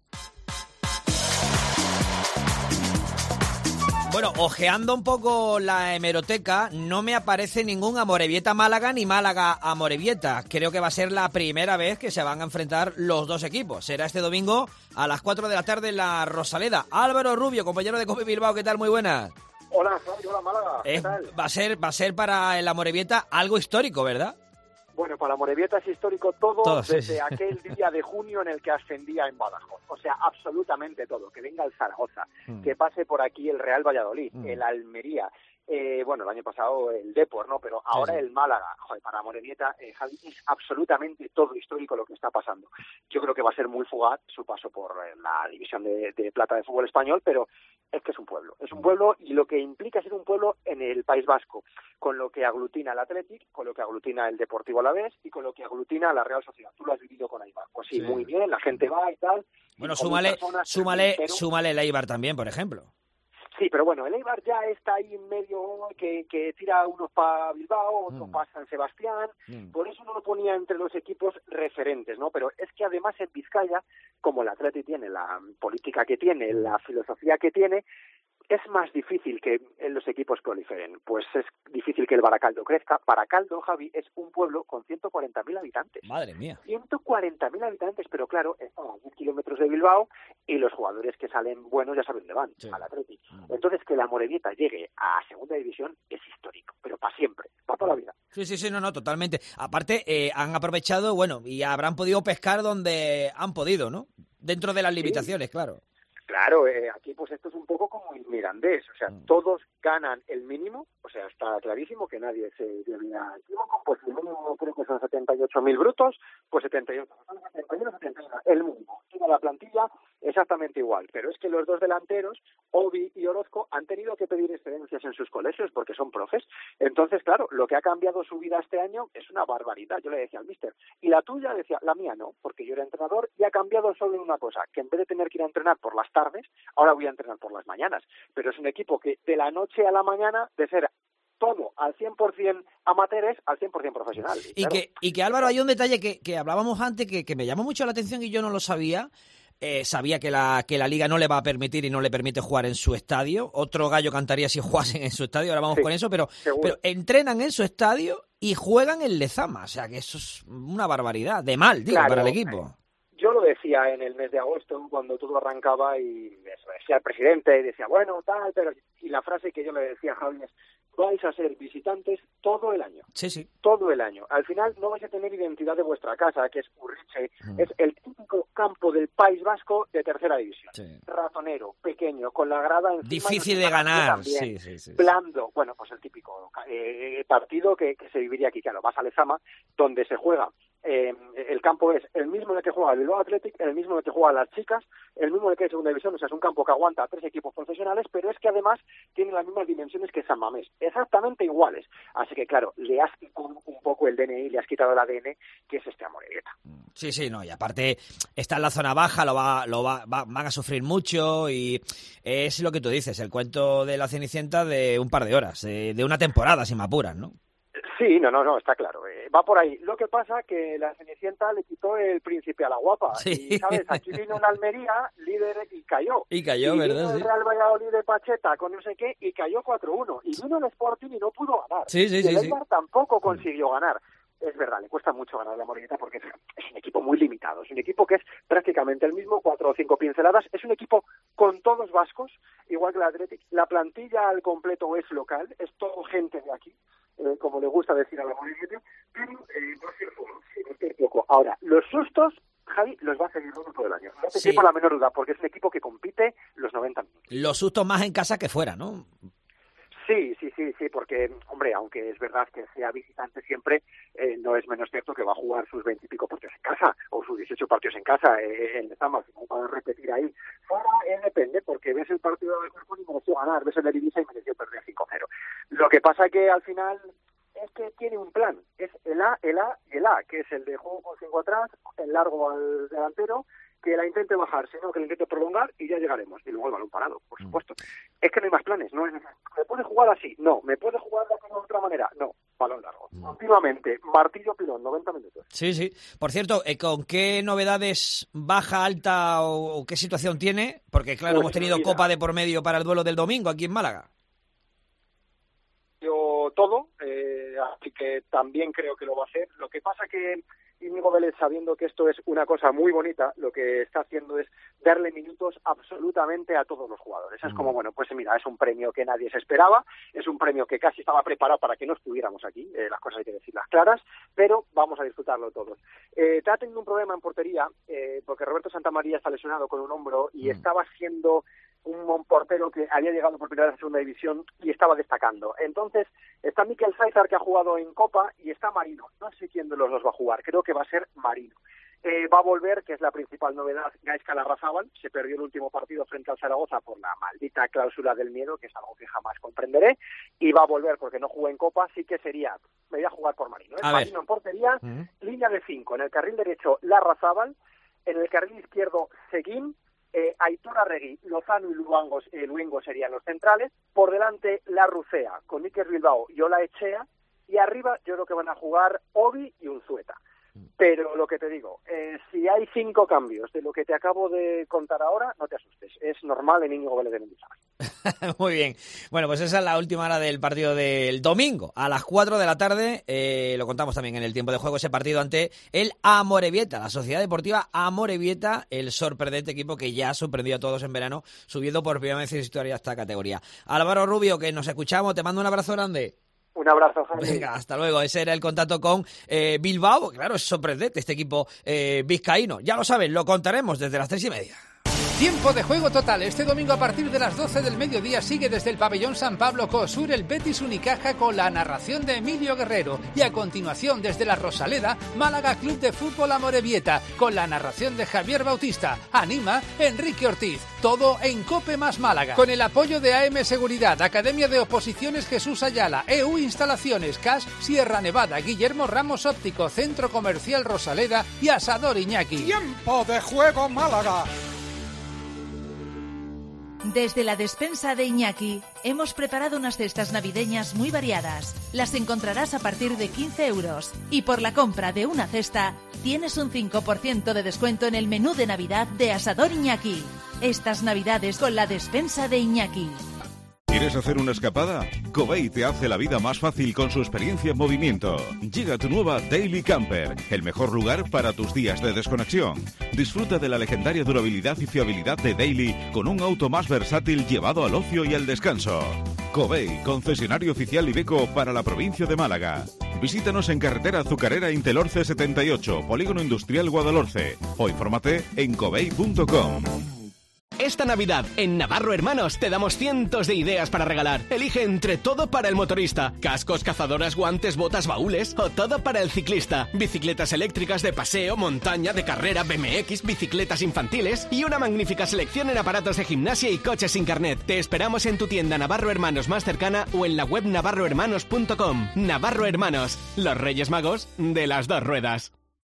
Bueno, ojeando un poco la hemeroteca, no me aparece ningún Amorebieta Málaga ni Málaga Amorebieta. Creo que va a ser la primera vez que se van a enfrentar los dos equipos. Será este domingo a las cuatro de la tarde en la Rosaleda. Álvaro Rubio, compañero de Cope Bilbao, ¿qué tal? Muy buenas. Hola, Fabio, hola Málaga. ¿Qué Es, tal? va a ser, va a ser para el Amorebieta algo histórico, ¿verdad? Bueno, para Amorebieta es histórico todo, todo sí, desde sí. aquel día de junio en el que ascendía en Badajoz. O sea, absolutamente todo. Que venga el Zaragoza, mm. que pase por aquí el Real Valladolid, mm. el Almería. Eh, bueno, el año pasado el Depor, ¿no? Pero ahora sí, sí. el Málaga. Joder, para Amorebieta, eh, Javi, es absolutamente todo histórico lo que está pasando. Yo creo que va a ser muy fugaz su paso por eh, la división de, de plata de fútbol español, pero es que es un pueblo. Es un pueblo y lo que implica ser un pueblo en el País Vasco, con lo que aglutina el Athletic, con lo que aglutina el Deportivo Alavés y con lo que aglutina la Real Sociedad. Tú lo has vivido con Eibar. Pues sí, sí. muy bien, la gente va y tal. Bueno, y súmale, súmale, pero... súmale el Eibar también, por ejemplo. Sí, pero bueno, el Eibar ya está ahí en medio, que, que tira unos para Bilbao, otros mm. para San Sebastián, mm. por eso no lo ponía entre los equipos referentes, ¿no? Pero es que además en Vizcaya, como el Atleti tiene la política que tiene, la filosofía que tiene, es más difícil que los equipos proliferen. Pues es difícil que el Baracaldo crezca. Baracaldo, Javi, es un pueblo con ciento cuarenta mil habitantes. Madre mía. ciento cuarenta mil habitantes, pero claro, están a diez kilómetros de Bilbao y los jugadores que salen buenos ya saben dónde van, sí. al Atleti. Entonces, que la Amorebieta llegue a segunda división es histórico, pero para siempre, para toda la vida. Sí, sí, sí, no, no, totalmente. Aparte, eh, han aprovechado, bueno, y habrán podido pescar donde han podido, ¿no? Dentro de las limitaciones, sí. claro. Claro, eh, aquí pues esto es un poco como el Mirandés, o sea, mm. todos ganan el mínimo, o sea, está clarísimo que nadie se debía equivocar, pues el mínimo creo que son setenta y ocho mil brutos, pues setenta y ocho, setenta y uno, setenta y uno, el mínimo. Toda la plantilla exactamente igual, pero es que los dos delanteros, Obi y Orozco, han tenido que pedir excedencias en sus colegios porque son profes. Entonces, claro, lo que ha cambiado su vida este año es una barbaridad. Yo le decía al míster, y la tuya, decía, la mía no, porque yo era entrenador y ha cambiado solo en una cosa, que en vez de tener que ir a entrenar por las tardes, ahora voy a entrenar por las mañanas. Pero es un equipo que de la noche a la mañana, de ser todo al cien por ciento amateurs al cien por ciento profesional. Y, claro, que, y que Álvaro, hay un detalle que, que hablábamos antes que, que me llamó mucho la atención y yo no lo sabía. Eh, sabía que la que la Liga no le va a permitir y no le permite jugar en su estadio. Otro gallo cantaría si jugasen en su estadio, ahora vamos sí, con eso, pero, pero entrenan en su estadio y juegan en Lezama. O sea, que eso es una barbaridad, de mal, digo, claro, para el equipo. Yo lo decía en el mes de agosto, cuando todo arrancaba, y eso decía el presidente, y decía, bueno, tal, pero... Y la frase que yo le decía a Javi es, vais a ser visitantes todo el año. Sí, sí. Todo el año. Al final no vais a tener identidad de vuestra casa, que es Urriche. Mm. Es el típico campo del País Vasco de tercera división. Sí. Ratonero, pequeño, con la grada encima. Difícil de ganar. Sí, sí, sí. Blando. Bueno, pues el típico eh, partido que, que se viviría aquí. Claro, vas a Lezama, donde se juega. Eh, el campo es el mismo en el que juega el Bilbao Athletic, el mismo en el que juegan las chicas, el mismo en el que es segunda división, o sea, es un campo que aguanta a tres equipos profesionales, pero es que además tiene las mismas dimensiones que San Mamés, exactamente iguales. Así que claro, le has quitado un poco el D N I, le has quitado el A D N, que es este Amorebieta. Sí, sí, no, y aparte está en la zona baja, lo va, lo va, va, van a sufrir mucho y es lo que tú dices, el cuento de la Cenicienta de un par de horas, eh, de una temporada, si me apuras, ¿no? Sí, no, no, no, está claro. Eh, va por ahí. Lo que pasa que la Cenicienta le quitó el príncipe a la guapa. Sí. Y, ¿sabes? Aquí vino una Almería, líder, y cayó. Y cayó, y ¿verdad? Vino el Sí. Real Valladolid de Pacheta con no sé qué y cayó cuatro uno. Y vino el Sporting y no pudo ganar. Sí, sí, y sí, el sí. Eibar tampoco consiguió ganar. Es verdad, le cuesta mucho ganar la Morevieta porque es, es un equipo muy limitado. Es un equipo que es prácticamente el mismo, cuatro o cinco pinceladas. Es un equipo con todos vascos, igual que el Athletic. La plantilla al completo es local, es todo gente de aquí. Eh, como le gusta decir a la Morevieta, pero eh, va a ser poco, sí, va a ser poco. Ahora, los sustos, Javi, los va a seguir dando todo el año. No te Sí. quepa la menor duda, porque es un equipo que compite los noventa minutos. Los sustos más en casa que fuera, ¿no? Sí, sí, sí, sí, porque, hombre, aunque es verdad que sea visitante siempre, eh, no es menos cierto que va a jugar sus veintipico partidos en casa, o sus dieciocho partidos en casa, eh, en Lezama, no va a repetir ahí. Fuera, eh, depende, porque ves el partido del Cuerpo y mereció ganar, ves el de Ibiza y mereció perder cinco cero. Lo que pasa que al final es que tiene un plan, es el A, el A y el A, que es el de juego con cinco atrás, el largo al delantero, que la intente bajar, sino que la intente prolongar y ya llegaremos. Y luego el balón parado, por supuesto. Es que no hay más planes, no es, ¿me puede jugar así? No. ¿Me puede jugar de otra manera? No. Balón largo. Continuamente, martillo pilón, noventa minutos. Sí, sí. Por cierto, eh, ¿con qué novedades baja, alta o, o qué situación tiene? Porque claro, Pues, hemos tenido mira. Copa de por medio para el duelo del domingo aquí en Málaga. Yo todo, eh, así que también creo que lo va a hacer. Lo que pasa que Íñigo Vélez, sabiendo que esto es una cosa muy bonita, lo que está haciendo es darle minutos absolutamente a todos los jugadores. Es como, bueno, pues mira, es un premio que nadie se esperaba, es un premio que casi estaba preparado para que no estuviéramos aquí, eh, las cosas hay que decirlas claras, pero vamos a disfrutarlo todos. Eh, está teniendo un problema en portería, eh, porque Roberto Santamaría está lesionado con un hombro y estaba siendo un portero que había llegado por primera vez a segunda división y estaba destacando. Entonces, está Mikel Sáizar, que ha jugado en Copa, y está Marino. No sé quién de los dos va a jugar, creo que va a ser Marino. Eh, va a volver, que es la principal novedad, Gaizka Larrazábal. Se perdió el último partido frente al Zaragoza por la maldita cláusula del miedo, que es algo que jamás comprenderé, y va a volver porque no jugó en Copa, así que sería, me voy a jugar por Marino. ¿eh? Marino en portería, uh-huh. Línea de cinco, en el carril derecho Larrazábal, en el carril izquierdo Seguín, Eh, Aitor Arregui, Lozano y Luango, eh, Luengo serían los centrales, por delante La Rucea, con Iker Bilbao y Ola Echea, y arriba yo creo que van a jugar Obi y Unzueta. Pero lo que te digo, eh, si hay cinco cambios de lo que te acabo de contar ahora, no te asustes, es normal en Íñigo Vélez de Mendizábal. Muy bien. Bueno, pues esa es la última hora del partido del domingo. A las cuatro de la tarde, eh, lo contamos también en el tiempo de juego, ese partido ante el Amorebieta, la Sociedad Deportiva Amorebieta, el sorprendente equipo que ya sorprendió a todos en verano, subiendo por primera vez en su historia a esta categoría. Álvaro Rubio, que nos escuchamos, te mando un abrazo grande. Un abrazo, Javi. Venga, hasta luego. Ese era el contacto con eh, Bilbao. Claro, es sorprendente este equipo eh, vizcaíno. Ya lo saben, lo contaremos desde las tres y media. Tiempo de juego total. Este domingo a partir de las doce del mediodía sigue desde el pabellón San Pablo Cosur el Betis Unicaja con la narración de Emilio Guerrero. Y a continuación desde la Rosaleda, Málaga Club de Fútbol Amorebieta con la narración de Javier Bautista. Anima Enrique Ortiz. Todo en Cope más Málaga. Con el apoyo de A M Seguridad, Academia de Oposiciones Jesús Ayala, E U Instalaciones, C A S, Sierra Nevada, Guillermo Ramos Óptico, Centro Comercial Rosaleda y Asador Iñaki. Tiempo de juego Málaga. Desde la despensa de Iñaki hemos preparado unas cestas navideñas muy variadas. Las encontrarás a partir de quince euros. Y por la compra de una cesta tienes un cinco por ciento de descuento en el menú de Navidad de Asador Iñaki. Estas Navidades con la despensa de Iñaki. ¿Quieres hacer una escapada? Covey te hace la vida más fácil con su experiencia en movimiento. Llega tu nueva Daily Camper, el mejor lugar para tus días de desconexión. Disfruta de la legendaria durabilidad y fiabilidad de Daily con un auto más versátil llevado al ocio y al descanso. Covey, concesionario oficial Iveco para la provincia de Málaga. Visítanos en carretera Azucarera Intelorce setenta y ocho, Polígono Industrial Guadalhorce, o infórmate en covey punto com. Esta Navidad, en Navarro Hermanos, te damos cientos de ideas para regalar. Elige entre todo para el motorista. Cascos, cazadoras, guantes, botas, baúles o todo para el ciclista. Bicicletas eléctricas de paseo, montaña, de carrera, B M X, bicicletas infantiles y una magnífica selección en aparatos de gimnasia y coches sin carnet. Te esperamos en tu tienda Navarro Hermanos más cercana o en la web navarro hermanos punto com. Navarro Hermanos, los Reyes Magos de las dos ruedas.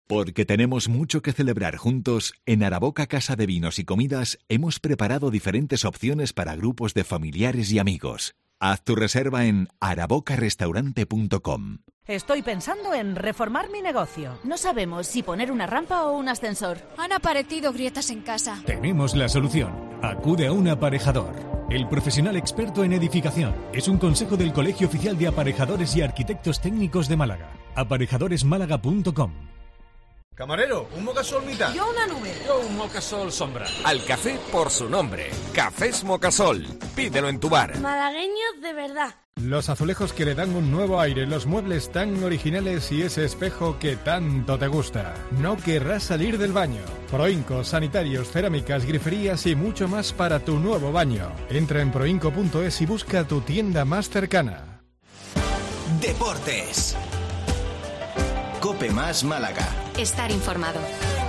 Porque tenemos mucho que celebrar juntos, en Araboca Casa de Vinos y Comidas hemos preparado diferentes opciones para grupos de familiares y amigos. Haz tu reserva en araboca restaurante punto com. Estoy pensando en reformar mi negocio. No sabemos si poner una rampa o un ascensor. Han aparecido grietas en casa. Tenemos la solución. Acude a un aparejador. El profesional experto en edificación. Es un consejo del Colegio Oficial de Aparejadores y Arquitectos Técnicos de Málaga. aparejadores málaga punto com. Camarero, un mocasol mitad. Yo una nube. Yo un mocasol sombra. Al café por su nombre. Cafés Mocasol. Pídelo en tu bar. Malagueños de verdad. Los azulejos que le dan un nuevo aire, los muebles tan originales y ese espejo que tanto te gusta. No querrás salir del baño. Proinco, sanitarios, cerámicas, griferías y mucho más para tu nuevo baño. Entra en proinco punto es y busca tu tienda más cercana. Deportes. Cope Más Málaga. Estar informado.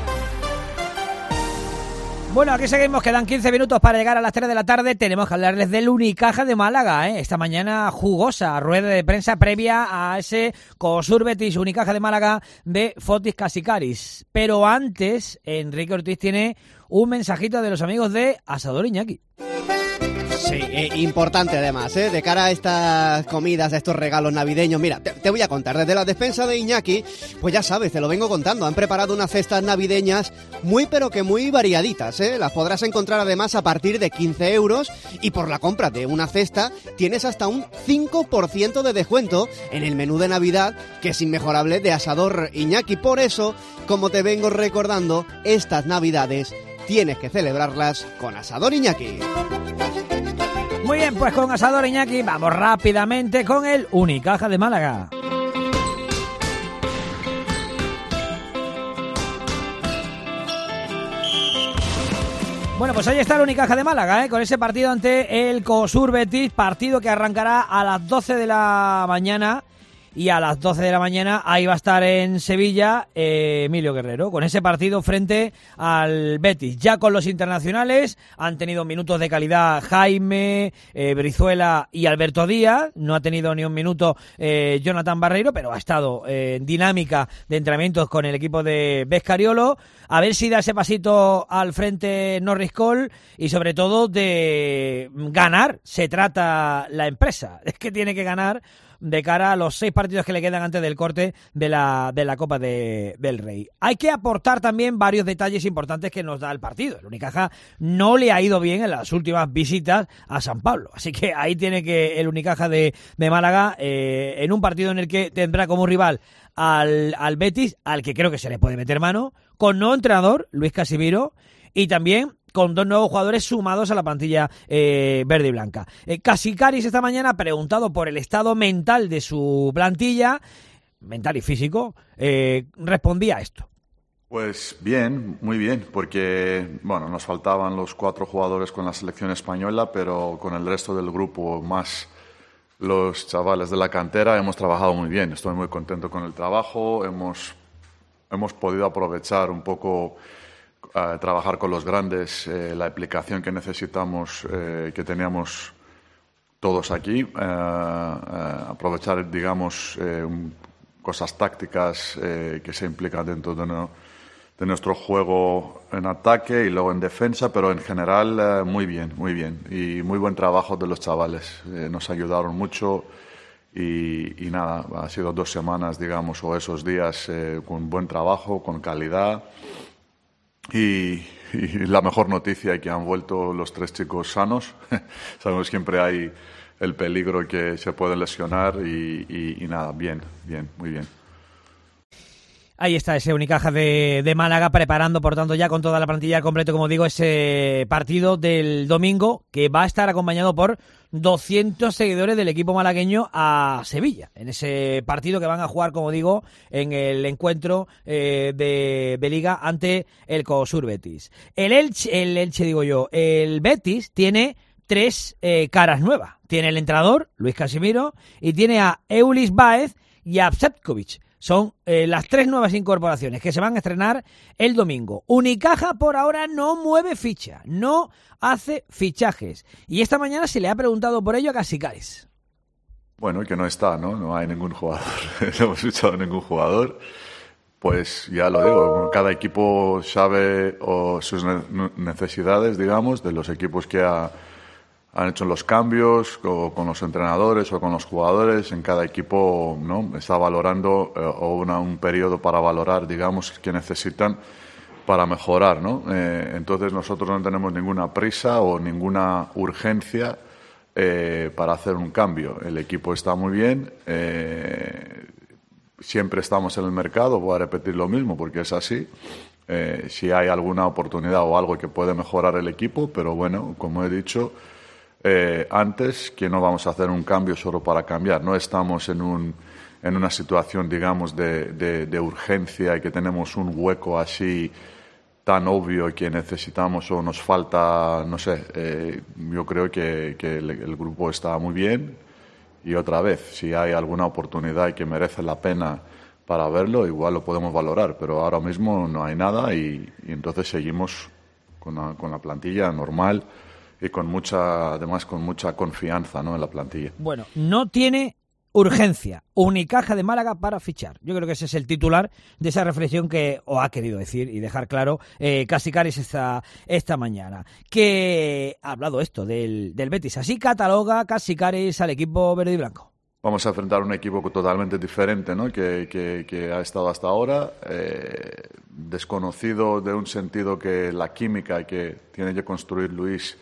Bueno, aquí seguimos, quedan quince minutos para llegar a las tres de la tarde. Tenemos que hablarles del Unicaja de Málaga, ¿eh? Esta mañana jugosa rueda de prensa previa a ese COSUR Betis Unicaja de Málaga de Fotis Casicaris. Pero antes, Enrique Ortiz tiene un mensajito de los amigos de Asador Iñaki. Sí, eh, importante además, ¿eh? De cara a estas comidas, a estos regalos navideños. Mira, te, te voy a contar, desde la despensa de Iñaki, pues ya sabes, te lo vengo contando, han preparado unas cestas navideñas muy pero que muy variaditas, ¿eh? Las podrás encontrar además a partir de quince euros y por la compra de una cesta tienes hasta un cinco por ciento de descuento en el menú de Navidad, que es inmejorable, de Asador Iñaki. Por eso, como te vengo recordando, estas Navidades tienes que celebrarlas con Asador Iñaki. Muy bien, pues con Asador Iñaki vamos rápidamente con el Unicaja de Málaga. Bueno, pues ahí está el Unicaja de Málaga, ¿eh? Con ese partido ante el COSUR Betis, partido que arrancará a las doce de la mañana. Y a las doce de la mañana ahí va a estar en Sevilla eh, Emilio Guerrero, con ese partido frente al Betis. Ya con los internacionales han tenido minutos de calidad Jaime, eh, Brizuela y Alberto Díaz. No ha tenido ni un minuto eh, Jonathan Barreiro, pero ha estado eh, en dinámica de entrenamientos con el equipo de Bescariolo. A ver si da ese pasito al frente Norris Cole y sobre todo de ganar. Se trata la empresa, es que tiene que ganar de cara a los seis partidos que le quedan antes del corte de la de la Copa de, del Rey. Hay que aportar también varios detalles importantes que nos da el partido. El Unicaja no le ha ido bien en las últimas visitas a San Pablo, así que ahí tiene que el Unicaja de, de Málaga, eh, en un partido en el que tendrá como rival al, al Betis, al que creo que se le puede meter mano, con nuevo entrenador, Luis Casimiro, y también con dos nuevos jugadores sumados a la plantilla eh, verde y blanca. Eh, Casicaris esta mañana, preguntado por el estado mental de su plantilla, mental y físico, eh, respondía a esto. Pues bien, muy bien, porque bueno, nos faltaban los cuatro jugadores con la selección española, pero con el resto del grupo, más los chavales de la cantera, hemos trabajado muy bien. Estoy muy contento con el trabajo, hemos, hemos podido aprovechar un poco Uh, trabajar con los grandes, eh, la aplicación que necesitamos, eh, que teníamos todos aquí, uh, uh, aprovechar, digamos, eh, un, cosas tácticas eh, que se implican dentro de, no, de nuestro juego en ataque y luego en defensa, pero en general uh, muy bien, muy bien. Y muy buen trabajo de los chavales, eh, nos ayudaron mucho y, y nada, ha sido dos semanas, digamos, o esos días eh, con buen trabajo, con calidad. Y, y la mejor noticia es que han vuelto los tres chicos sanos. Sabemos que siempre hay el peligro que se pueden lesionar y, y, y nada, bien, bien, muy bien. Ahí está ese Unicaja de, de Málaga preparando, por tanto, ya con toda la plantilla al completo, como digo, ese partido del domingo que va a estar acompañado por doscientos seguidores del equipo malagueño a Sevilla, en ese partido que van a jugar, como digo, en el encuentro eh, de, de Liga ante el COSUR Betis. El Elche, el Elche digo yo, el Betis tiene tres eh, caras nuevas. Tiene el entrenador, Luis Casimiro, y tiene a Eulis Baez y a Psetkovic. Son eh, las tres nuevas incorporaciones que se van a estrenar el domingo. Unicaja por ahora no mueve ficha, no hace fichajes. Y esta mañana se le ha preguntado por ello a Casicaris. Bueno, que no está, ¿no? No hay ningún jugador. No hemos fichado ningún jugador. Pues ya lo digo, cada equipo sabe o sus necesidades, digamos, de los equipos que ha, han hecho los cambios, o con los entrenadores o con los jugadores. En cada equipo, ¿no?, está valorando eh, o una, un periodo para valorar, digamos, que necesitan para mejorar, ¿no? Eh, entonces nosotros no tenemos ninguna prisa o ninguna urgencia eh, para hacer un cambio. El equipo está muy bien. Eh, Siempre estamos en el mercado, voy a repetir lo mismo porque es así. Eh, si hay alguna oportunidad o algo que puede mejorar el equipo, pero bueno, como he dicho eh, antes, que no vamos a hacer un cambio solo para cambiar. No estamos en, un, en una situación, digamos, de, de, de urgencia y que tenemos un hueco así tan obvio que necesitamos o nos falta, no sé. Eh, yo creo que, que el, el grupo está muy bien. Y otra vez, si hay alguna oportunidad y que merece la pena para verlo, igual lo podemos valorar, pero ahora mismo no hay nada y, y entonces seguimos con la, con la plantilla normal y con mucha, además con mucha confianza, ¿no?, en la plantilla. Bueno, no tiene urgencia Unicaja de Málaga para fichar. Yo creo que ese es el titular de esa reflexión que os ha querido decir y dejar claro eh, Casicaris esta, esta mañana. Que ha hablado esto del, del Betis. Así cataloga Casicaris al equipo verde y blanco. Vamos a enfrentar un equipo totalmente diferente, ¿no?, que, que, que ha estado hasta ahora. Eh, desconocido de un sentido que la química que tiene que construir Luis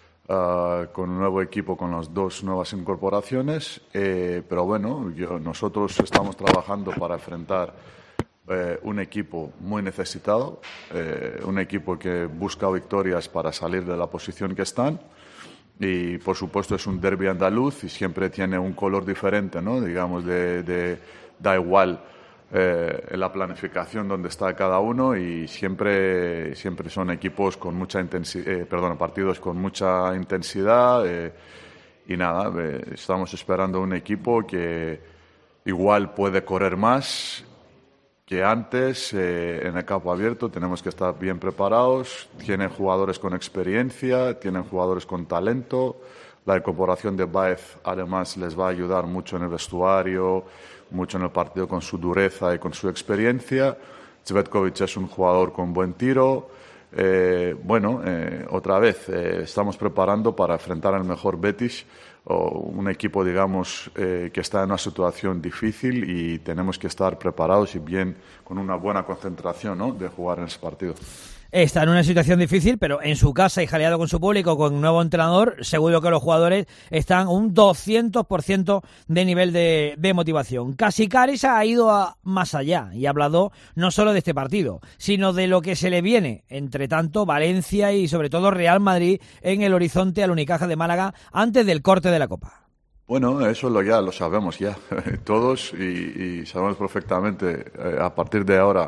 Uh, con un nuevo equipo, con las dos nuevas incorporaciones, eh, pero bueno, yo, nosotros estamos trabajando para enfrentar eh, un equipo muy necesitado, eh, un equipo que busca victorias para salir de la posición que están y por supuesto es un derbi andaluz y siempre tiene un color diferente, ¿no?, digamos, de, de, da igual Eh, en la planificación donde está cada uno y siempre siempre son equipos con mucha intensidad, eh, perdón, partidos con mucha intensidad eh, y nada, eh, estamos esperando un equipo que igual puede correr más que antes eh, en el campo abierto. Tenemos que estar bien preparados, tienen jugadores con experiencia, tienen jugadores con talento. La incorporación de Baez además les va a ayudar mucho en el vestuario, mucho en el partido con su dureza y con su experiencia. Cvetkovic es un jugador con buen tiro. Eh, bueno, eh, otra vez, eh, estamos preparando para enfrentar al mejor Betis, o un equipo, digamos, eh, que está en una situación difícil y tenemos que estar preparados y bien, con una buena concentración, ¿no?, de jugar en ese partido. Está en una situación difícil, pero en su casa y jaleado con su público, con un nuevo entrenador, seguro que los jugadores están un doscientos por ciento de nivel de, de motivación. Casicaris ha ido a más allá y ha hablado no solo de este partido, sino de lo que se le viene, entre tanto Valencia y sobre todo Real Madrid en el horizonte al Unicaja de Málaga antes del corte de la Copa. Bueno, eso lo ya lo sabemos ya todos y, y sabemos perfectamente eh, a partir de ahora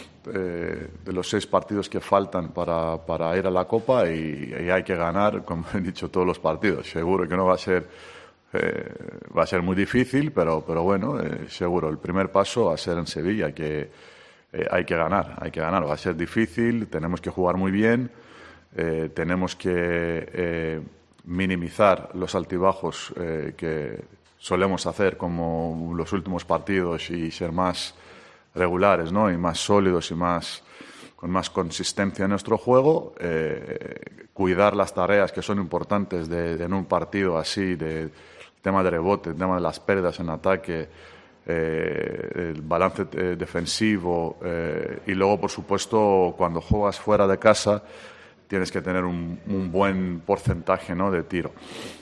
eh, de los seis partidos que faltan para, para ir a la Copa y, y hay que ganar, como he dicho, todos los partidos. Seguro que no va a ser eh, va a ser muy difícil, pero pero bueno, eh, seguro el primer paso va a ser en Sevilla, que eh, hay que ganar, hay que ganar. Va a ser difícil, tenemos que jugar muy bien, eh, tenemos que eh, minimizar los altibajos eh, que solemos hacer como los últimos partidos y ser más regulares, ¿no?, y más sólidos y más con más consistencia en nuestro juego, eh, cuidar las tareas que son importantes de, de en un partido así, de el tema de rebote, el tema de las pérdidas en ataque, eh, el balance eh, defensivo eh, y luego, por supuesto, cuando juegas fuera de casa tienes que tener un, un buen porcentaje, ¿no?, de tiro.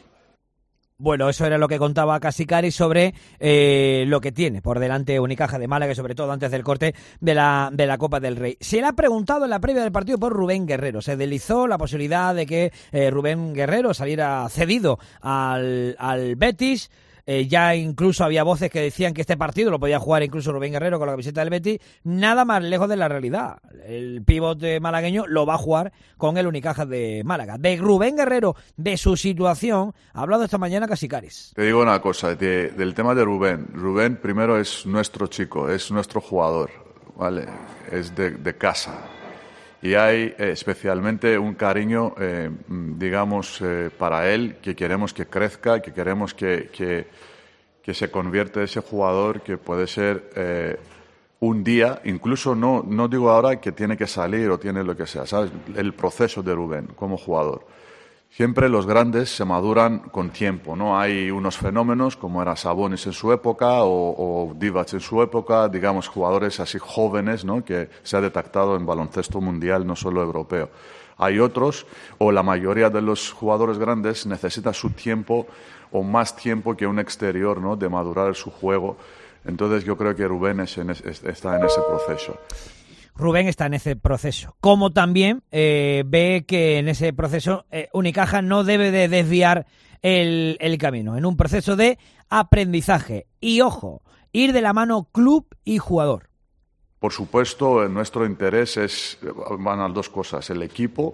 Bueno, eso era lo que contaba Casicaris sobre eh, lo que tiene por delante Unicaja de Málaga, y sobre todo antes del corte de la, de la Copa del Rey. Se le ha preguntado en la previa del partido por Rubén Guerrero. Se deslizó la posibilidad de que eh, Rubén Guerrero saliera cedido al, al Betis. Eh, ya incluso había voces que decían que este partido lo podía jugar incluso Rubén Guerrero con la camiseta del Betis. Nada más lejos de la realidad. El pivote malagueño lo va a jugar con el Unicaja de Málaga. De Rubén Guerrero, de su situación, ha hablado esta mañana Casicaris. Te digo una cosa, de, del tema de Rubén. Rubén primero es nuestro chico, es nuestro jugador, ¿vale? Es de, de casa. Y hay eh, especialmente un cariño, eh, digamos, eh, para él, que queremos que crezca, que queremos que, que, que se convierta en ese jugador que puede ser eh, un día, incluso no, no digo ahora que tiene que salir o tiene lo que sea, ¿sabes? El proceso de Rubén como jugador. Siempre los grandes se maduran con tiempo, ¿no? Hay unos fenómenos como era Sabonis en su época o, o Divac en su época, digamos jugadores así jóvenes, ¿no? Que se ha detectado en baloncesto mundial, no solo europeo. Hay otros, o la mayoría de los jugadores grandes necesita su tiempo o más tiempo que un exterior, ¿no? De madurar su juego. Entonces yo creo que Rubén es en es, está en ese proceso. Rubén está en ese proceso. Como también eh, ve que en ese proceso eh, Unicaja no debe de desviar el, el camino. En un proceso de aprendizaje. Y ojo, ir de la mano club y jugador. Por supuesto, nuestro interés es, van a dos cosas, el equipo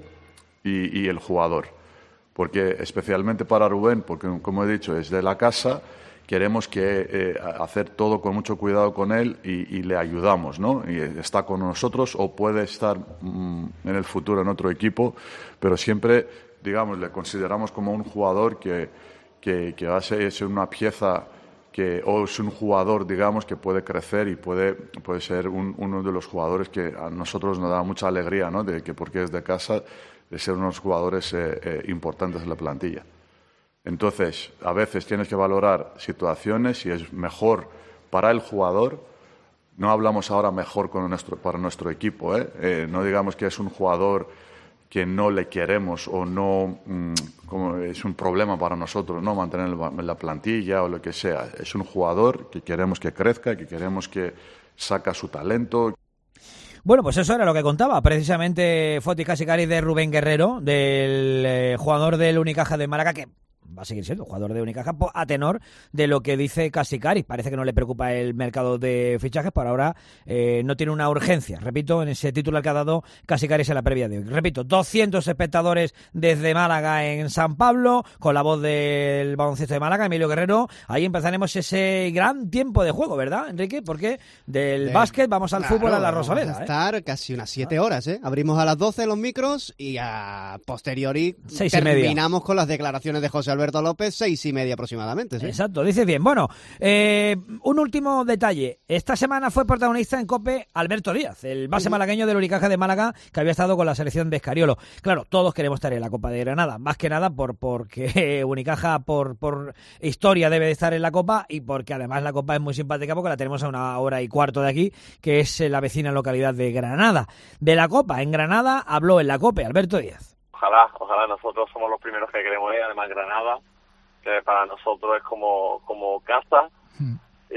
y, y el jugador. Porque especialmente para Rubén, porque como he dicho, es de la casa, queremos que eh, hacer todo con mucho cuidado con él y, y le ayudamos, ¿no? Y está con nosotros o puede estar mm, en el futuro en otro equipo, pero siempre, digamos, le consideramos como un jugador que, que, que va a ser, ser una pieza que, o es un jugador, digamos, que puede crecer y puede, puede ser un, uno de los jugadores que a nosotros nos da mucha alegría, ¿no? De que porque es de casa, de ser unos jugadores eh, eh, importantes en la plantilla. Entonces, a veces tienes que valorar situaciones y es mejor para el jugador. No hablamos ahora mejor con nuestro, para nuestro equipo, ¿eh? Eh, no digamos que es un jugador que no le queremos o no mmm, como es un problema para nosotros, no mantenerlo en la plantilla o lo que sea. Es un jugador que queremos que crezca, que queremos que saca su talento. Bueno, pues eso era lo que contaba precisamente Foti Casicari de Rubén Guerrero, del eh, jugador del Unicaja de Málaga, que va a seguir siendo jugador de Unicaja a tenor de lo que dice Casicari. Parece que no le preocupa el mercado de fichajes, por ahora eh, no tiene una urgencia. Repito, en ese titular que ha dado Casicari en la previa de hoy. Repito, doscientos espectadores desde Málaga en San Pablo, con la voz del baloncesto de Málaga, Emilio Guerrero. Ahí empezaremos ese gran tiempo de juego, ¿verdad, Enrique? Porque del de... básquet vamos al claro, fútbol a la Rosaleda. Vamos a estar ¿eh? casi unas siete horas, ¿eh? Abrimos a las doce los micros y a posteriori Seis terminamos con las declaraciones de José Alberto López, seis y media aproximadamente. ¿Sí? Exacto, dices bien. Bueno, eh, un último detalle. Esta semana fue protagonista en COPE Alberto Díaz, el base uh-huh. malagueño del Unicaja de Málaga, que había estado con la selección de Escariolo. Claro, todos queremos estar en la Copa de Granada, más que nada por porque Unicaja por, por historia debe de estar en la Copa y porque además la Copa es muy simpática porque la tenemos a una hora y cuarto de aquí, que es la vecina localidad de Granada. De la Copa en Granada habló en la COPE Alberto Díaz. Ojalá, ojalá nosotros somos los primeros que queremos ir, además Granada, que para nosotros es como, como casa, hmm.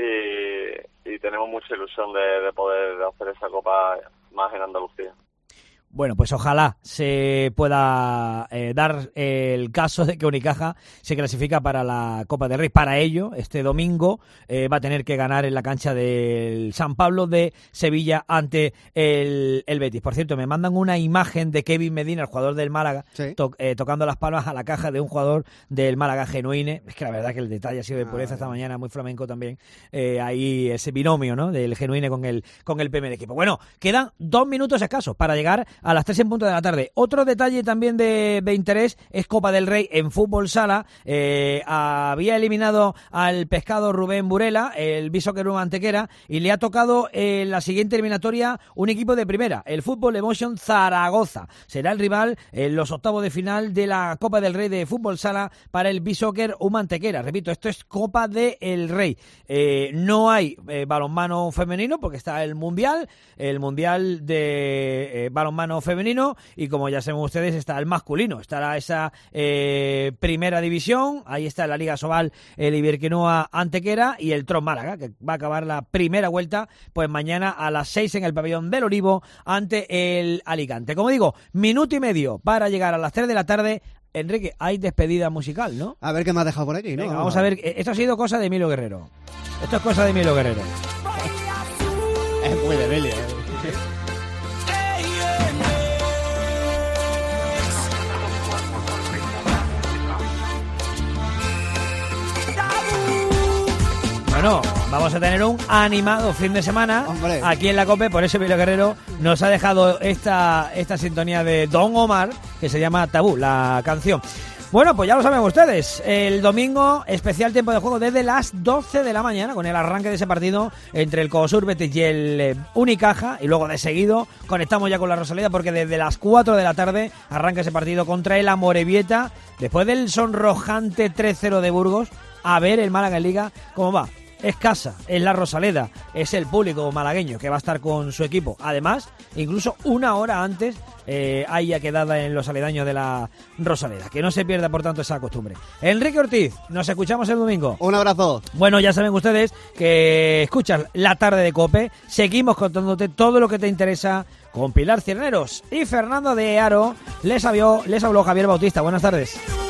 y, y tenemos mucha ilusión de, de poder hacer esa copa más en Andalucía. Bueno, pues ojalá se pueda eh, dar eh, el caso de que Unicaja se clasifica para la Copa del Rey. Para ello, este domingo eh, va a tener que ganar en la cancha del San Pablo de Sevilla ante el, el Betis. Por cierto, me mandan una imagen de Kevin Medina, el jugador del Málaga, sí. to, eh, tocando las palmas a la caja de un jugador del Málaga Genuine. Es que la verdad que el detalle ha sido de pureza ah, esta mañana, muy flamenco también. Eh, ahí ese binomio, ¿no? Del Genuine con el, con el primer equipo. Bueno, quedan dos minutos escasos para llegar a las tres en punto de la tarde. Otro detalle también de, de interés es Copa del Rey en fútbol sala. Eh, había eliminado al pescado Rubén Burela, el Bishoker Antequera, y le ha tocado en la siguiente eliminatoria un equipo de primera, el Fútbol Emotion Zaragoza. Será el rival en los octavos de final de la Copa del Rey de fútbol sala para el Bishoker Antequera. Repito, esto es Copa del Rey. Eh, no hay eh, balonmano femenino porque está el Mundial, el Mundial de eh, balonmano femenino, y como ya saben ustedes está el masculino, estará esa eh, primera división, ahí está la Liga Sobal, el Iberquinoa Antequera y el Tron Málaga, que va a acabar la primera vuelta pues mañana a las seis en el pabellón del Olivo ante el Alicante. Como digo, minuto y medio para llegar a las tres de la tarde. Enrique, hay despedida musical, ¿no? A ver qué me ha dejado por aquí, ¿no? Venga, vamos a ver, esto ha sido cosa de Emilio Guerrero. Esto es cosa de Emilio Guerrero. Es muy de Emilio, ¿eh? Bueno, vamos a tener un animado fin de semana Hombre. aquí en la COPE, por eso Emilio Guerrero nos ha dejado esta, esta sintonía de Don Omar, que se llama Tabú, la canción. Bueno, pues ya lo saben ustedes, el domingo especial tiempo de juego desde las doce de la mañana con el arranque de ese partido entre el COSUR Betis y el eh, Unicaja, y luego de seguido conectamos ya con la Rosaleda porque desde las cuatro de la tarde arranca ese partido contra el Amorebieta después del sonrojante tres cero de Burgos. A ver el Málaga en Liga cómo va. Es casa, es la Rosaleda, es el público malagueño que va a estar con su equipo. Además, incluso una hora antes eh, hay ya quedada en los aledaños de la Rosaleda. Que no se pierda, por tanto, esa costumbre. Enrique Ortiz, nos escuchamos el domingo. Un abrazo. Bueno, ya saben ustedes que escuchas la tarde de COPE. Seguimos contándote todo lo que te interesa con Pilar Cisneros y Fernando de Aro. Les habló, les habló Javier Bautista. Buenas tardes.